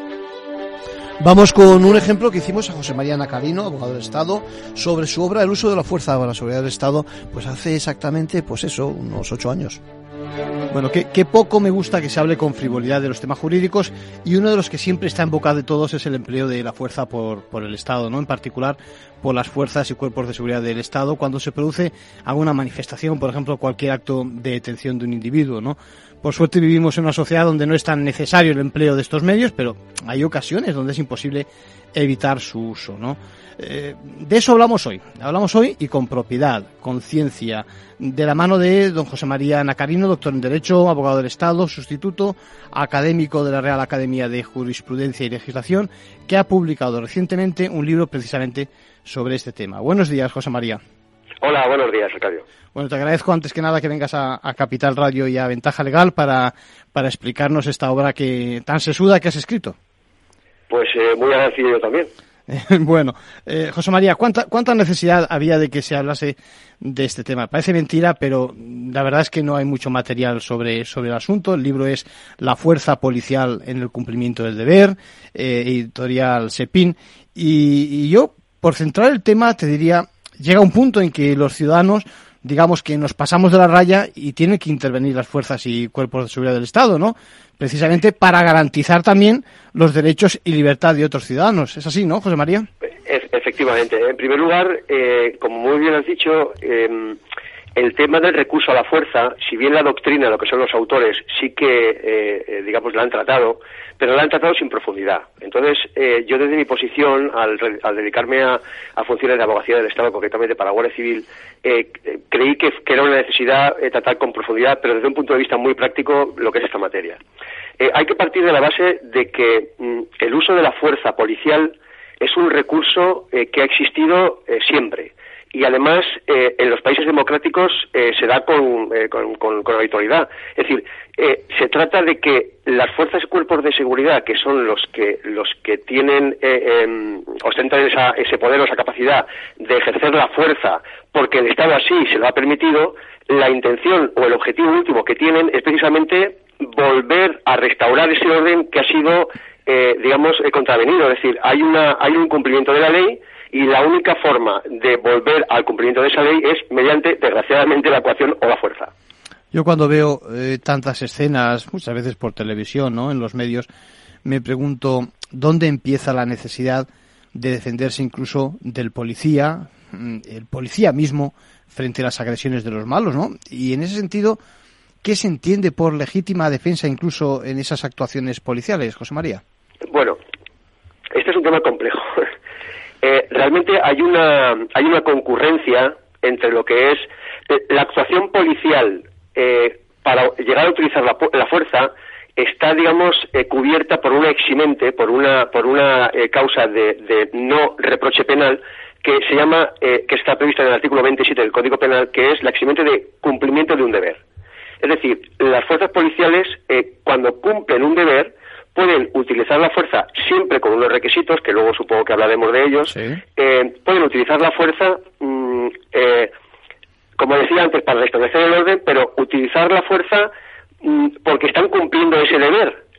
Speaker 2: Vamos con un ejemplo que hicimos a José María Nacarino, abogado del Estado, sobre su obra El uso de la fuerza para la seguridad del Estado, pues hace exactamente, pues eso, unos ocho años. Bueno, que, que poco me gusta que se hable con frivolidad de los temas jurídicos, y uno de los que siempre está en boca de todos es el empleo de la fuerza por, por el Estado, ¿no? En particular por las fuerzas y cuerpos de seguridad del Estado cuando se produce alguna manifestación, por ejemplo, cualquier acto de detención de un individuo, ¿no? Por suerte vivimos en una sociedad donde no es tan necesario el empleo de estos medios, pero hay ocasiones donde es imposible evitar su uso, ¿no? Eh, de eso hablamos hoy. Hablamos hoy y con propiedad, con ciencia, de la mano de don José María Nacarino, doctor en Derecho, abogado del Estado, sustituto, académico de la Real Academia de Jurisprudencia y Legislación, que ha publicado recientemente un libro precisamente sobre este tema. Buenos días, José María.
Speaker 10: Hola, buenos días, Arcadio.
Speaker 2: Bueno, te agradezco antes que nada que vengas a, a Capital Radio y a Ventaja Legal para, para explicarnos esta obra que tan sesuda que has escrito.
Speaker 10: Pues eh, muy agradecido yo también.
Speaker 2: Bueno, eh, José María, ¿cuánta, ¿cuánta necesidad había de que se hablase de este tema? Parece mentira, pero la verdad es que no hay mucho material sobre, sobre el asunto. El libro es La fuerza policial en el cumplimiento del deber, eh, editorial Sepin, y, y yo, por centrar el tema, te diría, llega un punto en que los ciudadanos, digamos que nos pasamos de la raya y tienen que intervenir las fuerzas y cuerpos de seguridad del Estado, ¿no? Precisamente para garantizar también los derechos y libertad de otros ciudadanos. ¿Es así, no, José María?
Speaker 10: Efectivamente. En primer lugar, eh, como muy bien has dicho, eh, el tema del recurso a la fuerza, si bien la doctrina, lo que son los autores, sí que, eh, digamos, la han tratado, pero la han tratado sin profundidad. Entonces, eh, yo desde mi posición, al, al dedicarme a, a funciones de abogacía del Estado, concretamente para la Guardia Civil, eh, creí que, que era una necesidad eh, tratar con profundidad, pero desde un punto de vista muy práctico, lo que es esta materia. Eh, hay que partir de la base de que mm, el uso de la fuerza policial es un recurso eh, que ha existido eh, siempre. Y además, eh, en los países democráticos eh, se da con, eh, con, con, con habitualidad. Es decir, eh, se trata de que las fuerzas y cuerpos de seguridad, que son los que los que tienen, eh, eh, ostentan esa, ese poder o esa capacidad de ejercer la fuerza, porque el Estado así se lo ha permitido, la intención o el objetivo último que tienen es precisamente volver a restaurar ese orden que ha sido, eh, digamos, eh, contravenido. Es decir, hay una hay un cumplimiento de la ley, y la única forma de volver al cumplimiento de esa ley es mediante, desgraciadamente, la coacción o la fuerza.
Speaker 2: Yo cuando veo eh, tantas escenas, muchas veces por televisión, ¿no?, en los medios, me pregunto dónde empieza la necesidad de defenderse incluso del policía, el policía mismo, frente a las agresiones de los malos, ¿no? Y en ese sentido, ¿qué se entiende por legítima defensa incluso en esas actuaciones policiales, José María?
Speaker 10: Bueno, este es un tema complejo. Eh, realmente hay una hay una concurrencia entre lo que es eh, la actuación policial eh, para llegar a utilizar la, la fuerza está, digamos, eh, cubierta por una eximente, por una por una eh, causa de, de no reproche penal que se llama eh, que está prevista en el artículo veintisiete del Código Penal, que es la eximente de cumplimiento de un deber. Es decir, las fuerzas policiales eh, cuando cumplen un deber pueden utilizar la fuerza siempre con unos requisitos, que luego supongo que hablaremos de ellos, sí. eh, pueden utilizar la fuerza, mmm, eh, como decía antes, para restablecer el orden, pero utilizar la fuerza mmm, porque están cumpliendo ese deber.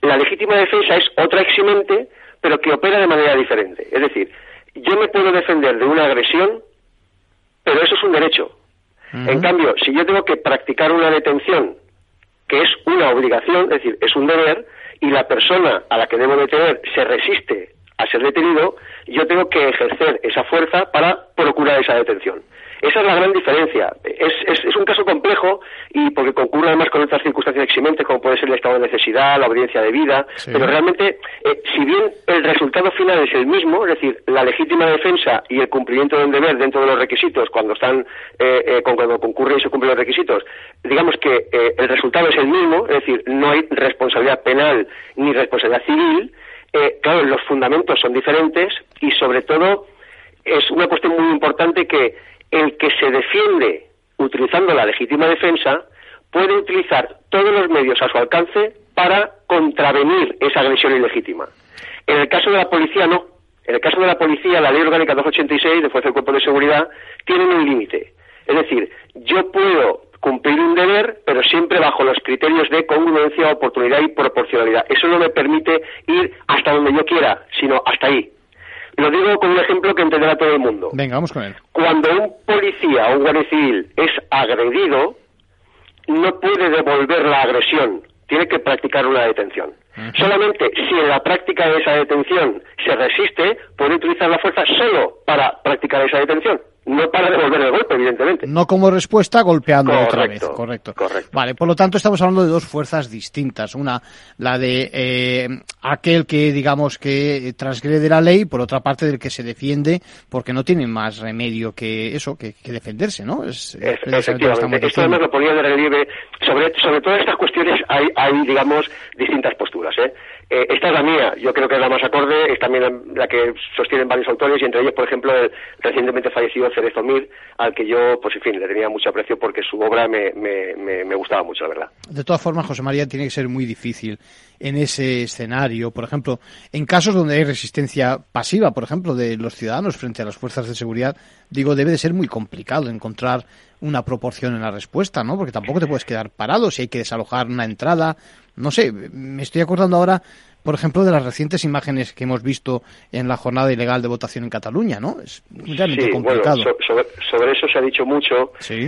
Speaker 10: La legítima defensa es otra eximente, pero que opera de manera diferente. Es decir, yo me puedo defender de una agresión, pero eso es un derecho. Uh-huh. En cambio, si yo tengo que practicar una detención, que es una obligación, es decir, es un deber, y la persona a la que debo detener se resiste a ser detenido, yo tengo que ejercer esa fuerza para procurar esa detención. Esa es la gran diferencia. Es, es, es un caso complejo y porque concurre además con otras circunstancias eximentes como puede ser el estado de necesidad, la audiencia de vida, sí. Pero realmente, eh, si bien el resultado final es el mismo, es decir, la legítima defensa y el cumplimiento de un deber dentro de los requisitos, cuando están eh, eh, cuando concurren y se cumplen los requisitos, digamos que eh, el resultado es el mismo, es decir, no hay responsabilidad penal ni responsabilidad civil, eh, claro, los fundamentos son diferentes y sobre todo es una cuestión muy importante que el que se defiende utilizando la legítima defensa puede utilizar todos los medios a su alcance para contravenir esa agresión ilegítima. En el caso de la policía, no. En el caso de la policía, la Ley Orgánica doscientos ochenta y seis de Fuerza del Cuerpo de Seguridad tiene un límite. Es decir, yo puedo cumplir un deber, pero siempre bajo los criterios de congruencia, oportunidad y proporcionalidad. Eso no me permite ir hasta donde yo quiera, sino hasta ahí. Lo digo con un ejemplo que entenderá todo el mundo.
Speaker 2: Venga, vamos con él.
Speaker 10: Cuando un policía o un guardia civil es agredido, no puede devolver la agresión, tiene que practicar una detención. Uh-huh. Solamente si en la práctica de esa detención se resiste, puede utilizar la fuerza solo para practicar esa detención. No para devolver el golpe, evidentemente.
Speaker 2: No como respuesta golpeando
Speaker 10: correcto,
Speaker 2: otra vez. Correcto.
Speaker 10: Correcto.
Speaker 2: Vale, por lo tanto estamos hablando de dos fuerzas distintas. Una, la de eh, aquel que, digamos, que transgrede la ley, por otra parte del que se defiende porque no tiene más remedio que eso, que, que defenderse, ¿no? Es,
Speaker 10: es efectivamente. Esto además lo ponía de relieve. Sobre, sobre todas estas cuestiones hay, hay, digamos, distintas posturas, ¿eh? Eh, esta es la mía, yo creo que es la más acorde, es también la, la que sostienen varios autores y entre ellos, por ejemplo, el recientemente fallecido Cerezo Mir, al que yo, pues en fin, le tenía mucho aprecio porque su obra me, me, me, me gustaba mucho, la verdad.
Speaker 2: De todas formas, José María, tiene que ser muy difícil en ese escenario, por ejemplo, en casos donde hay resistencia pasiva, por ejemplo, de los ciudadanos frente a las fuerzas de seguridad, digo, debe de ser muy complicado encontrar una proporción en la respuesta, ¿no? Porque tampoco te puedes quedar parado si hay que desalojar una entrada. No sé, me estoy acordando ahora, por ejemplo, de las recientes imágenes que hemos visto en la jornada ilegal de votación en Cataluña, ¿no? Es realmente
Speaker 10: sí,
Speaker 2: complicado.
Speaker 10: Bueno, so, sobre, sobre eso se ha dicho mucho.
Speaker 2: Sí.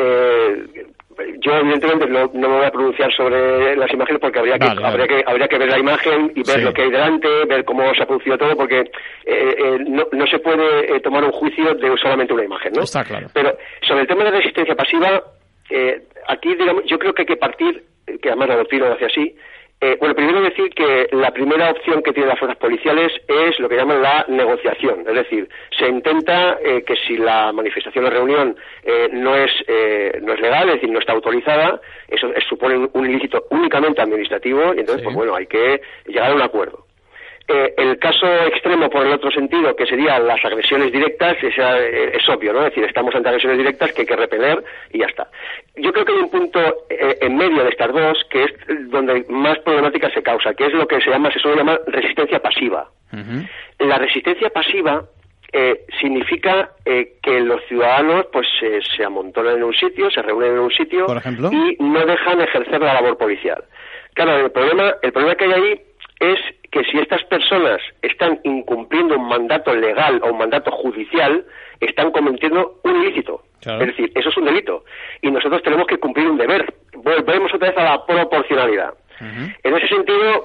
Speaker 10: Eh, yo, evidentemente, no, no me voy a pronunciar sobre las imágenes porque habría que, vale, habría vale. que, habría que ver la imagen y ver sí. lo que hay delante, ver cómo se ha producido todo, porque eh, eh, no, no se puede eh, tomar un juicio de solamente una imagen, ¿no?
Speaker 2: Está claro.
Speaker 10: Pero sobre el tema de resistencia pasiva, eh, aquí, digamos, yo creo que hay que partir, que además la doctrina lo hace así. Eh, bueno, primero decir que la primera opción que tienen las fuerzas policiales es lo que llaman la negociación, es decir, se intenta eh, que si la manifestación o reunión eh, no es eh, no es legal, es decir, no está autorizada, eso es, supone un, un ilícito únicamente administrativo y entonces, sí. pues bueno, hay que llegar a un acuerdo. Eh, el caso extremo, por el otro sentido, que serían las agresiones directas, es, es obvio, ¿no? Es decir, estamos ante agresiones directas que hay que repeler y ya está. Yo creo que hay un punto eh, en medio de estas dos que es donde más problemática se causa, que es lo que se llama, se suele llamar resistencia pasiva. Uh-huh. La resistencia pasiva eh, significa eh, que los ciudadanos pues eh, se amontonan en un sitio, se reúnen en un sitio,
Speaker 2: ¿por ejemplo?
Speaker 10: Y no dejan ejercer la labor policial. Claro, el problema, el problema que hay ahí es que si estas personas están incumpliendo un mandato legal o un mandato judicial, están cometiendo un ilícito. Claro. Es decir, eso es un delito. Y nosotros tenemos que cumplir un deber. Volvemos otra vez a la proporcionalidad. Uh-huh. En ese sentido,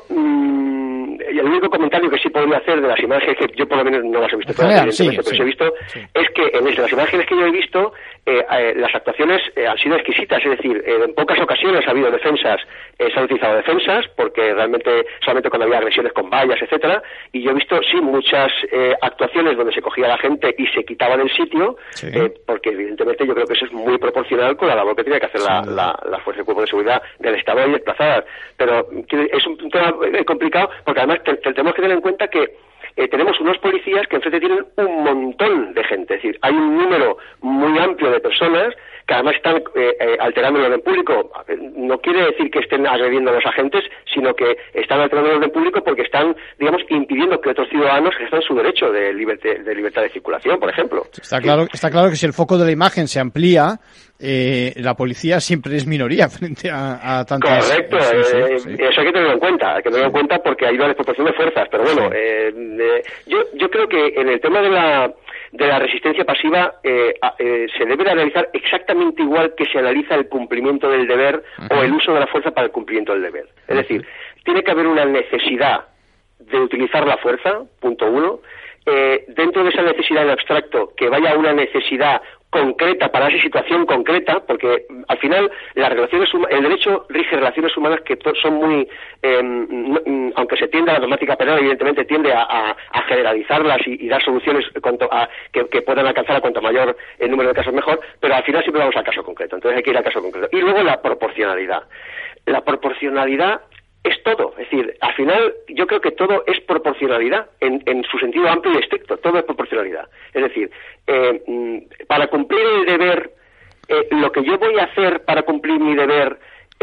Speaker 10: mmm, el único comentario que sí podría hacer de las imágenes, que yo por lo menos no las he visto todas,
Speaker 2: Real, sí,
Speaker 10: pero
Speaker 2: sí.
Speaker 10: sí he visto, sí. es que en las imágenes que yo he visto, eh, eh, las actuaciones eh, han sido exquisitas, es decir, eh, en pocas ocasiones ha habido defensas, eh, se han utilizado defensas, porque realmente solamente cuando había agresiones con vallas, etcétera, y yo he visto, sí, muchas eh, actuaciones donde se cogía a la gente y se quitaba del sitio, sí. eh, porque evidentemente yo creo que eso es muy proporcional con la labor que tiene que hacer sí. la, la, la Fuerza de Cuerpo de Seguridad del Estado ahí desplazadas. Pero es un tema complicado porque además te, te, tenemos que tener en cuenta que eh, tenemos unos policías que enfrente tienen un montón de gente, es decir, hay un número muy amplio de personas que además están eh, eh, alterando el orden público. No quiere decir que estén agrediendo a los agentes, sino que están alterando el orden público porque están, digamos, impidiendo que otros ciudadanos ejerzan su derecho de, liber- de libertad de circulación, por ejemplo.
Speaker 2: Está claro, está claro que si el foco de la imagen se amplía, eh, la policía siempre es minoría frente a, a tantas...
Speaker 10: Correcto,
Speaker 2: sí, sí,
Speaker 10: eh,
Speaker 2: sí.
Speaker 10: eso hay que tenerlo en cuenta, hay que tenerlo en cuenta porque hay una desproporción de fuerzas, pero bueno,
Speaker 2: Sí.
Speaker 10: eh, eh, yo, yo creo que en el tema de la de la resistencia pasiva eh, eh, se debe de analizar exactamente igual que se analiza el cumplimiento del deber uh-huh. o el uso de la fuerza para el cumplimiento del deber. Es uh-huh. decir, tiene que haber una necesidad de utilizar la fuerza, punto uno, eh, dentro de esa necesidad en abstracto, que vaya a una necesidad concreta para esa situación concreta, porque al final las relaciones hum- el derecho rige relaciones humanas que to- son muy, eh, no, aunque se tiende a la dogmática penal, evidentemente tiende a, a, a generalizarlas y, y dar soluciones cuanto a, que, que puedan alcanzar a cuanto mayor el número de casos mejor, pero al final siempre vamos al caso concreto, entonces hay que ir al caso concreto. Y luego la proporcionalidad. La proporcionalidad es todo, es decir, al final yo creo que todo es proporcionalidad en, en su sentido amplio y estricto, todo es proporcionalidad. Es decir, eh, para cumplir el deber, eh, lo que yo voy a hacer para cumplir mi deber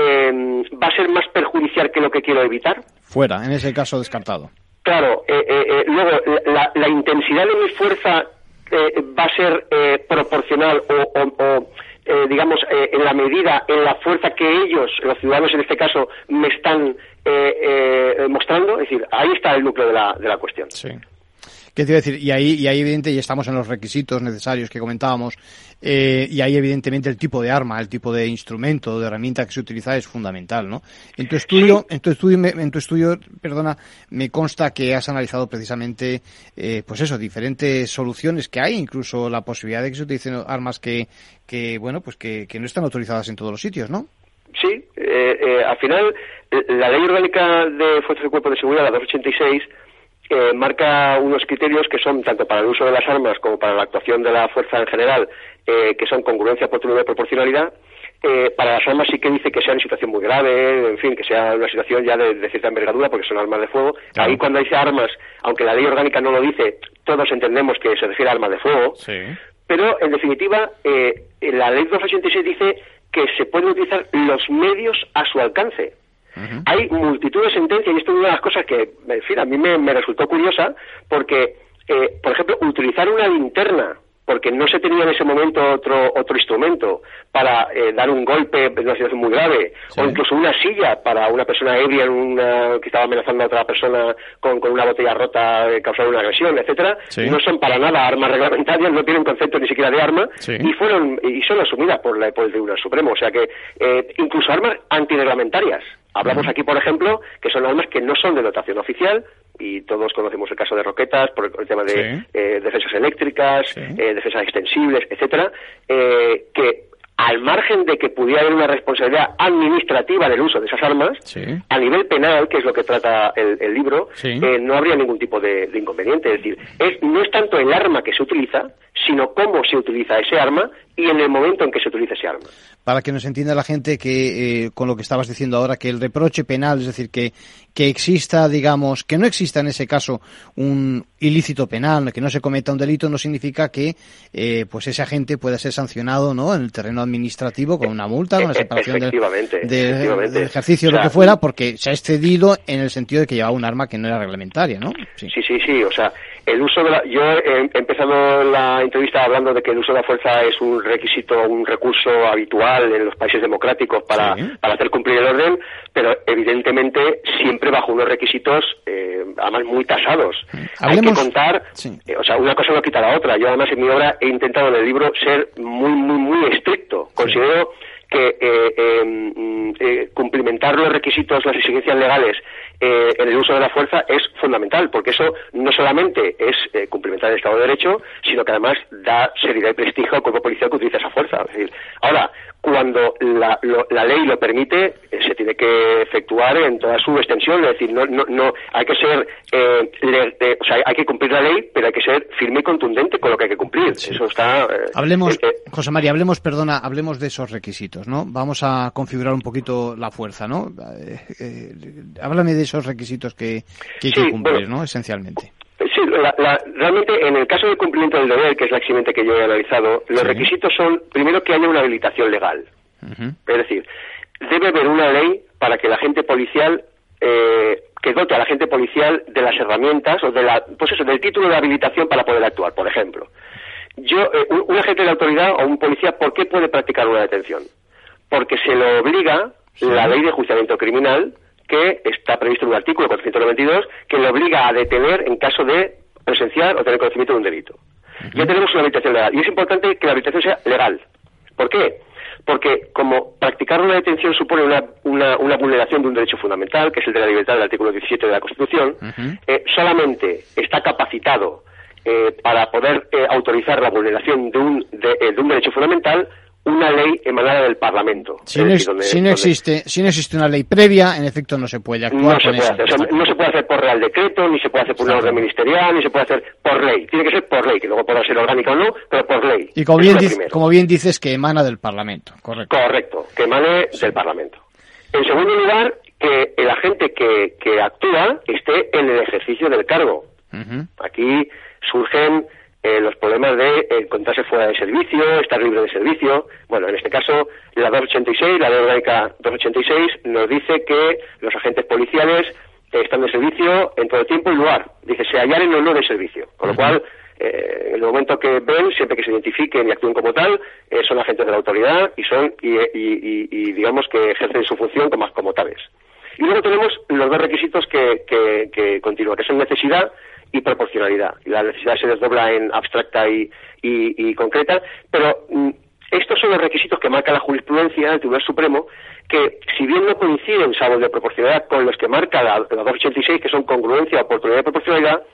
Speaker 10: eh, va a ser más perjudicial que lo que quiero evitar.
Speaker 2: Fuera, en ese caso descartado.
Speaker 10: Claro, eh, eh, eh, luego la, la intensidad de mi fuerza eh, va a ser eh, proporcional o... o, o Eh, digamos, eh, en la medida, en la fuerza que ellos, los ciudadanos en este caso, me están eh, eh, mostrando. Es decir, ahí está el núcleo de la, de la cuestión.
Speaker 2: Sí. ¿Qué te iba a decir? Y ahí, y ahí evidente, y estamos en los requisitos necesarios que comentábamos, eh, y ahí evidentemente el tipo de arma, el tipo de instrumento, de herramienta que se utiliza es fundamental, ¿no? En tu estudio, sí. en tu estudio, en tu estudio, perdona, me consta que has analizado precisamente, eh, pues eso, diferentes soluciones que hay, incluso la posibilidad de que se utilicen armas que, que bueno, pues que, que no están autorizadas en todos los sitios, ¿no?
Speaker 10: Sí, eh, eh, al final, la Ley Orgánica de Fuerzas y Cuerpos de Seguridad, la doscientos ochenta y seis, Eh, marca unos criterios que son tanto para el uso de las armas como para la actuación de la fuerza en general, eh, que son congruencia, oportunidad y proporcionalidad. Eh, para las armas sí que dice que sea en situación muy grave, en fin, que sea una situación ya de, de cierta envergadura, porque son armas de fuego. Claro. Ahí cuando dice armas, aunque la ley orgánica no lo dice, todos entendemos que se refiere a armas de fuego.
Speaker 2: Sí.
Speaker 10: Pero, en definitiva, eh, la ley doscientos ochenta y seis dice que se pueden utilizar los medios a su alcance. Uh-huh. Hay multitud de sentencias, y esto es una de las cosas que, en fin, a mí me, me resultó curiosa, porque, eh, por ejemplo, utilizar una linterna, porque no se tenía en ese momento otro otro instrumento para eh, dar un golpe en una situación muy grave, sí. o incluso una silla para una persona ebria en una, que estaba amenazando a otra persona con, con una botella rota, eh, causar una agresión, etcétera, sí. no son para nada armas reglamentarias, no tienen concepto ni siquiera de arma, sí. y fueron y son asumidas por, la, por el Tribunal Supremo, o sea que eh, incluso armas antirreglamentarias. Hablamos aquí, por ejemplo, que son armas que no son de dotación oficial, y todos conocemos el caso de Roquetas, por el, el tema de sí. eh, defensas eléctricas, sí. eh, defensas extensibles, etcétera, eh, que al margen de que pudiera haber una responsabilidad administrativa del uso de esas armas, sí. a nivel penal, que es lo que trata el, el libro, sí. eh, no habría ningún tipo de, de inconveniente. Es decir, es, no es tanto el arma que se utiliza, sino cómo se utiliza ese arma y en el momento en que se utiliza ese arma.
Speaker 2: Para que nos entienda la gente que, eh, con lo que estabas diciendo ahora, que el reproche penal, es decir, que, que exista, digamos, que no exista en ese caso un ilícito penal, que no se cometa un delito, no significa que, eh, pues ese agente pueda ser sancionado, ¿no?, en el terreno administrativo con una multa, con una separación del de, de ejercicio, o sea, lo que fuera, porque se ha excedido en el sentido de que llevaba un arma que no era reglamentaria, ¿no?
Speaker 10: Sí, sí, sí, sí, o sea, el uso de la, yo he empezado la entrevista hablando de que el uso de la fuerza es un requisito, un recurso habitual en los países democráticos para, sí. para hacer cumplir el orden, pero evidentemente siempre bajo unos requisitos eh, además muy tasados. Hablemos... Hay que contar, sí. eh, o sea, una cosa no quita la otra. Yo además en mi obra he intentado en el libro ser muy, muy, muy estricto. Sí. Considero que eh, eh, eh, cumplimentar los requisitos, las exigencias legales eh, en el uso de la fuerza es fundamental, porque eso no solamente es eh, cumplimentar el Estado de Derecho, sino que además da seriedad y prestigio al cuerpo policial que utiliza esa fuerza. Es decir, ahora, cuando la, lo, la ley lo permite, eh, se tiene que efectuar en toda su extensión, es decir, no, no, no hay que ser, eh, le, eh, o sea, hay que cumplir la ley, pero hay que ser firme y contundente con lo que hay que cumplir. Sí. Eso está. Eh,
Speaker 2: hablemos,
Speaker 10: eh,
Speaker 2: José María, hablemos, perdona, hablemos de esos requisitos, ¿no? Vamos a configurar un poquito la fuerza, ¿no? Eh, eh, háblame de esos requisitos que, que hay sí, que cumplir, bueno, ¿no? Esencialmente.
Speaker 10: Sí, la, la, realmente en el caso del cumplimiento del deber, que es la eximente que yo he analizado, los sí. requisitos son, primero, que haya una habilitación legal. Uh-huh. Es decir, debe haber una ley para que la agente policial, eh, que dote a la agente policial de las herramientas, o de la, pues eso, del título de habilitación para poder actuar, por ejemplo. Yo, eh, un, un agente de la autoridad o un policía, ¿por qué puede practicar una detención? Porque se lo obliga sí. la ley de enjuiciamiento criminal, que está previsto en un artículo cuatrocientos noventa y dos, que le obliga a detener en caso de presenciar o tener conocimiento de un delito. Uh-huh. Ya tenemos una habilitación legal. Y es importante que la habilitación sea legal. ¿Por qué? Porque como practicar una detención supone una, una, una vulneración de un derecho fundamental, que es el de la libertad del artículo diecisiete de la Constitución, uh-huh. eh, solamente está capacitado eh, para poder eh, autorizar la vulneración de un, de, eh, de un derecho fundamental una ley emanada del Parlamento.
Speaker 2: Si no, decir, donde, si, no existe, donde... si no existe una ley previa, en efecto no se puede actuar.
Speaker 10: No se puede hacer, o sea, no se puede hacer por real decreto, ni se puede hacer por una orden ministerial, ni se puede hacer por ley. Tiene que ser por ley, que luego podrá ser orgánica o no, pero por ley.
Speaker 2: Y como bien, dice, como bien dices, que emana del Parlamento, correcto.
Speaker 10: Correcto, que emane sí. del Parlamento. En segundo lugar, que el agente que, que actúa esté en el ejercicio del cargo. Uh-huh. Aquí surgen Eh, los problemas de eh, encontrarse fuera de servicio, estar libre de servicio. Bueno, en este caso, la doscientos ochenta y seis, la ley orgánica doscientos ochenta y seis, nos dice que los agentes policiales eh, están de servicio en todo tiempo y lugar. Dice, se hallaren o no de servicio. Con lo cual, eh, en el momento que ven, siempre que se identifiquen y actúen como tal, eh, son agentes de la autoridad y son y, y, y, y digamos que ejercen su función como, como tales. Y luego tenemos los dos requisitos que, que, que continúan, que son necesidad y proporcionalidad. Y la necesidad se desdobla en abstracta y, y, y concreta, pero mm, estos son los requisitos que marca la jurisprudencia del Tribunal Supremo, que si bien no coinciden, salvo de proporcionalidad, con los que marca la, la doscientos ochenta y seis, que son congruencia, oportunidad y proporcionalidad,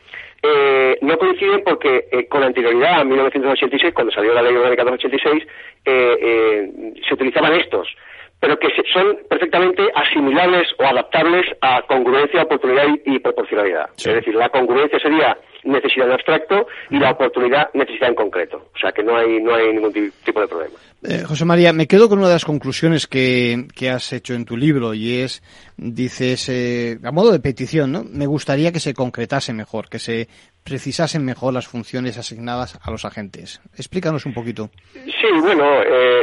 Speaker 10: eh, no coinciden porque eh, con anterioridad a mil novecientos ochenta y seis, cuando salió la ley orgánica doscientos ochenta y seis, eh, eh, se utilizaban estos, pero que son perfectamente asimilables o adaptables a congruencia, oportunidad y, y proporcionalidad. Sí. Es decir, la congruencia sería necesidad en abstracto y la oportunidad necesidad en concreto. O sea, que no hay no hay ningún tipo de problema.
Speaker 2: Eh, José María, me quedo con una de las conclusiones que, que has hecho en tu libro y es, dices, eh, a modo de petición, ¿no? Me gustaría que se concretase mejor, que se precisasen mejor las funciones asignadas a los agentes. Explícanos un poquito.
Speaker 10: Sí, bueno, eh,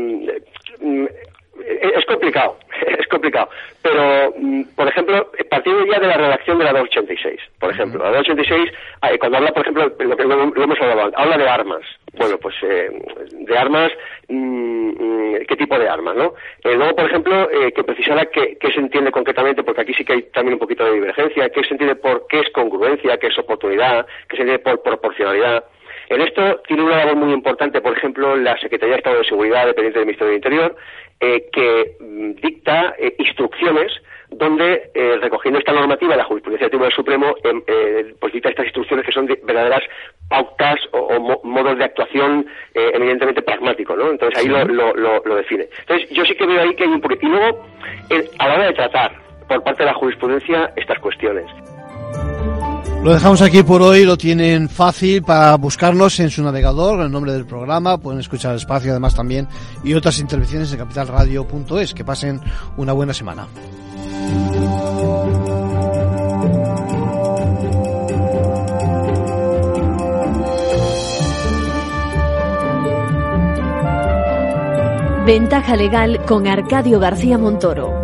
Speaker 10: eh, es complicado, es complicado, pero, por ejemplo, partiendo ya de la redacción de la doscientos ochenta y seis, por ejemplo, la doscientos ochenta y seis, cuando habla, por ejemplo, lo que lo hemos hablado, habla de armas, bueno, pues, eh, de armas, mmm, ¿qué tipo de armas, no? Eh, luego, por ejemplo, eh, que precisara qué, qué se entiende concretamente, porque aquí sí que hay también un poquito de divergencia, qué se entiende por qué es congruencia, qué es oportunidad, qué se entiende por proporcionalidad. En esto tiene una labor muy importante, por ejemplo, la Secretaría de Estado de Seguridad, dependiente del Ministerio del Interior, eh, que mm, dicta eh, instrucciones donde, eh, recogiendo esta normativa de la jurisprudencia del Tribunal Supremo, eh, eh, pues dicta estas instrucciones que son de verdaderas pautas o, o mo modos de actuación eh, evidentemente pragmáticos, ¿no? Entonces ahí lo, lo, lo, lo define. Entonces yo sí que veo ahí que hay un... Y luego, eh, a la hora de tratar por parte de la jurisprudencia estas cuestiones.
Speaker 2: Lo dejamos aquí por hoy, lo tienen fácil para buscarnos en su navegador, el nombre del programa, pueden escuchar el espacio además también y otras intervenciones en capital radio punto es. Que pasen una buena semana.
Speaker 1: Ventaja Legal con Arcadio García Montoro.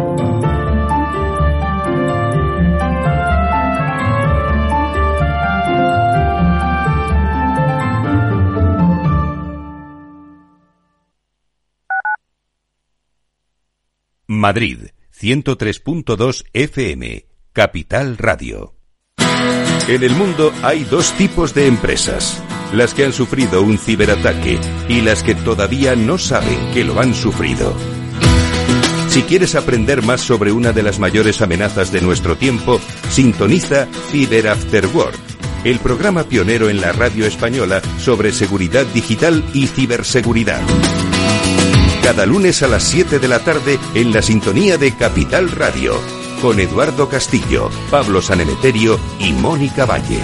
Speaker 7: Madrid, ciento tres punto dos F M, Capital Radio. En el mundo hay dos tipos de empresas, las que han sufrido un ciberataque y las que todavía no saben que lo han sufrido. Si quieres aprender más sobre una de las mayores amenazas de nuestro tiempo, sintoniza Cyber After Work, el programa pionero en la radio española sobre seguridad digital y ciberseguridad. Cada lunes a las siete de la tarde en la sintonía de Capital Radio, con Eduardo Castillo, Pablo Sanemeterio y Mónica Valle.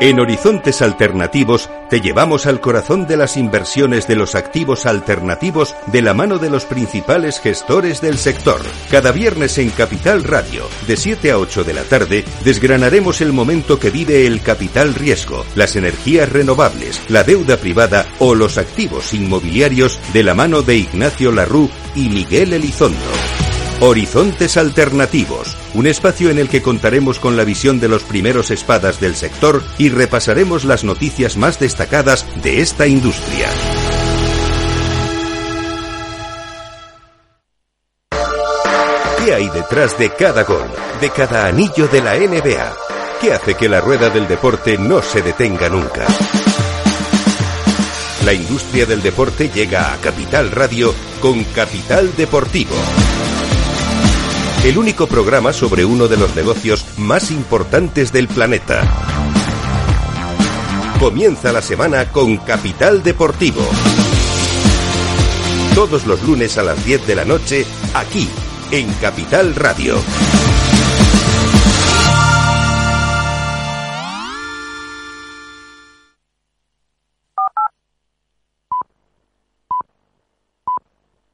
Speaker 7: En Horizontes Alternativos te llevamos al corazón de las inversiones de los activos alternativos de la mano de los principales gestores del sector. Cada viernes en Capital Radio, de siete a ocho de la tarde, desgranaremos el momento que vive el capital riesgo, las energías renovables, la deuda privada o los activos inmobiliarios de la mano de Ignacio Larrú y Miguel Elizondo. Horizontes Alternativos, un espacio en el que contaremos con la visión de los primeros espadas del sector y repasaremos las noticias más destacadas de esta industria. ¿Qué hay detrás de cada gol, de cada anillo de la N B A? ¿Qué hace que la rueda del deporte no se detenga nunca? La industria del deporte llega a Capital Radio con Capital Deportivo. El único programa sobre uno de los negocios más importantes del planeta. Comienza la semana con Capital Deportivo. Todos los lunes a las diez de la noche, aquí, en Capital Radio.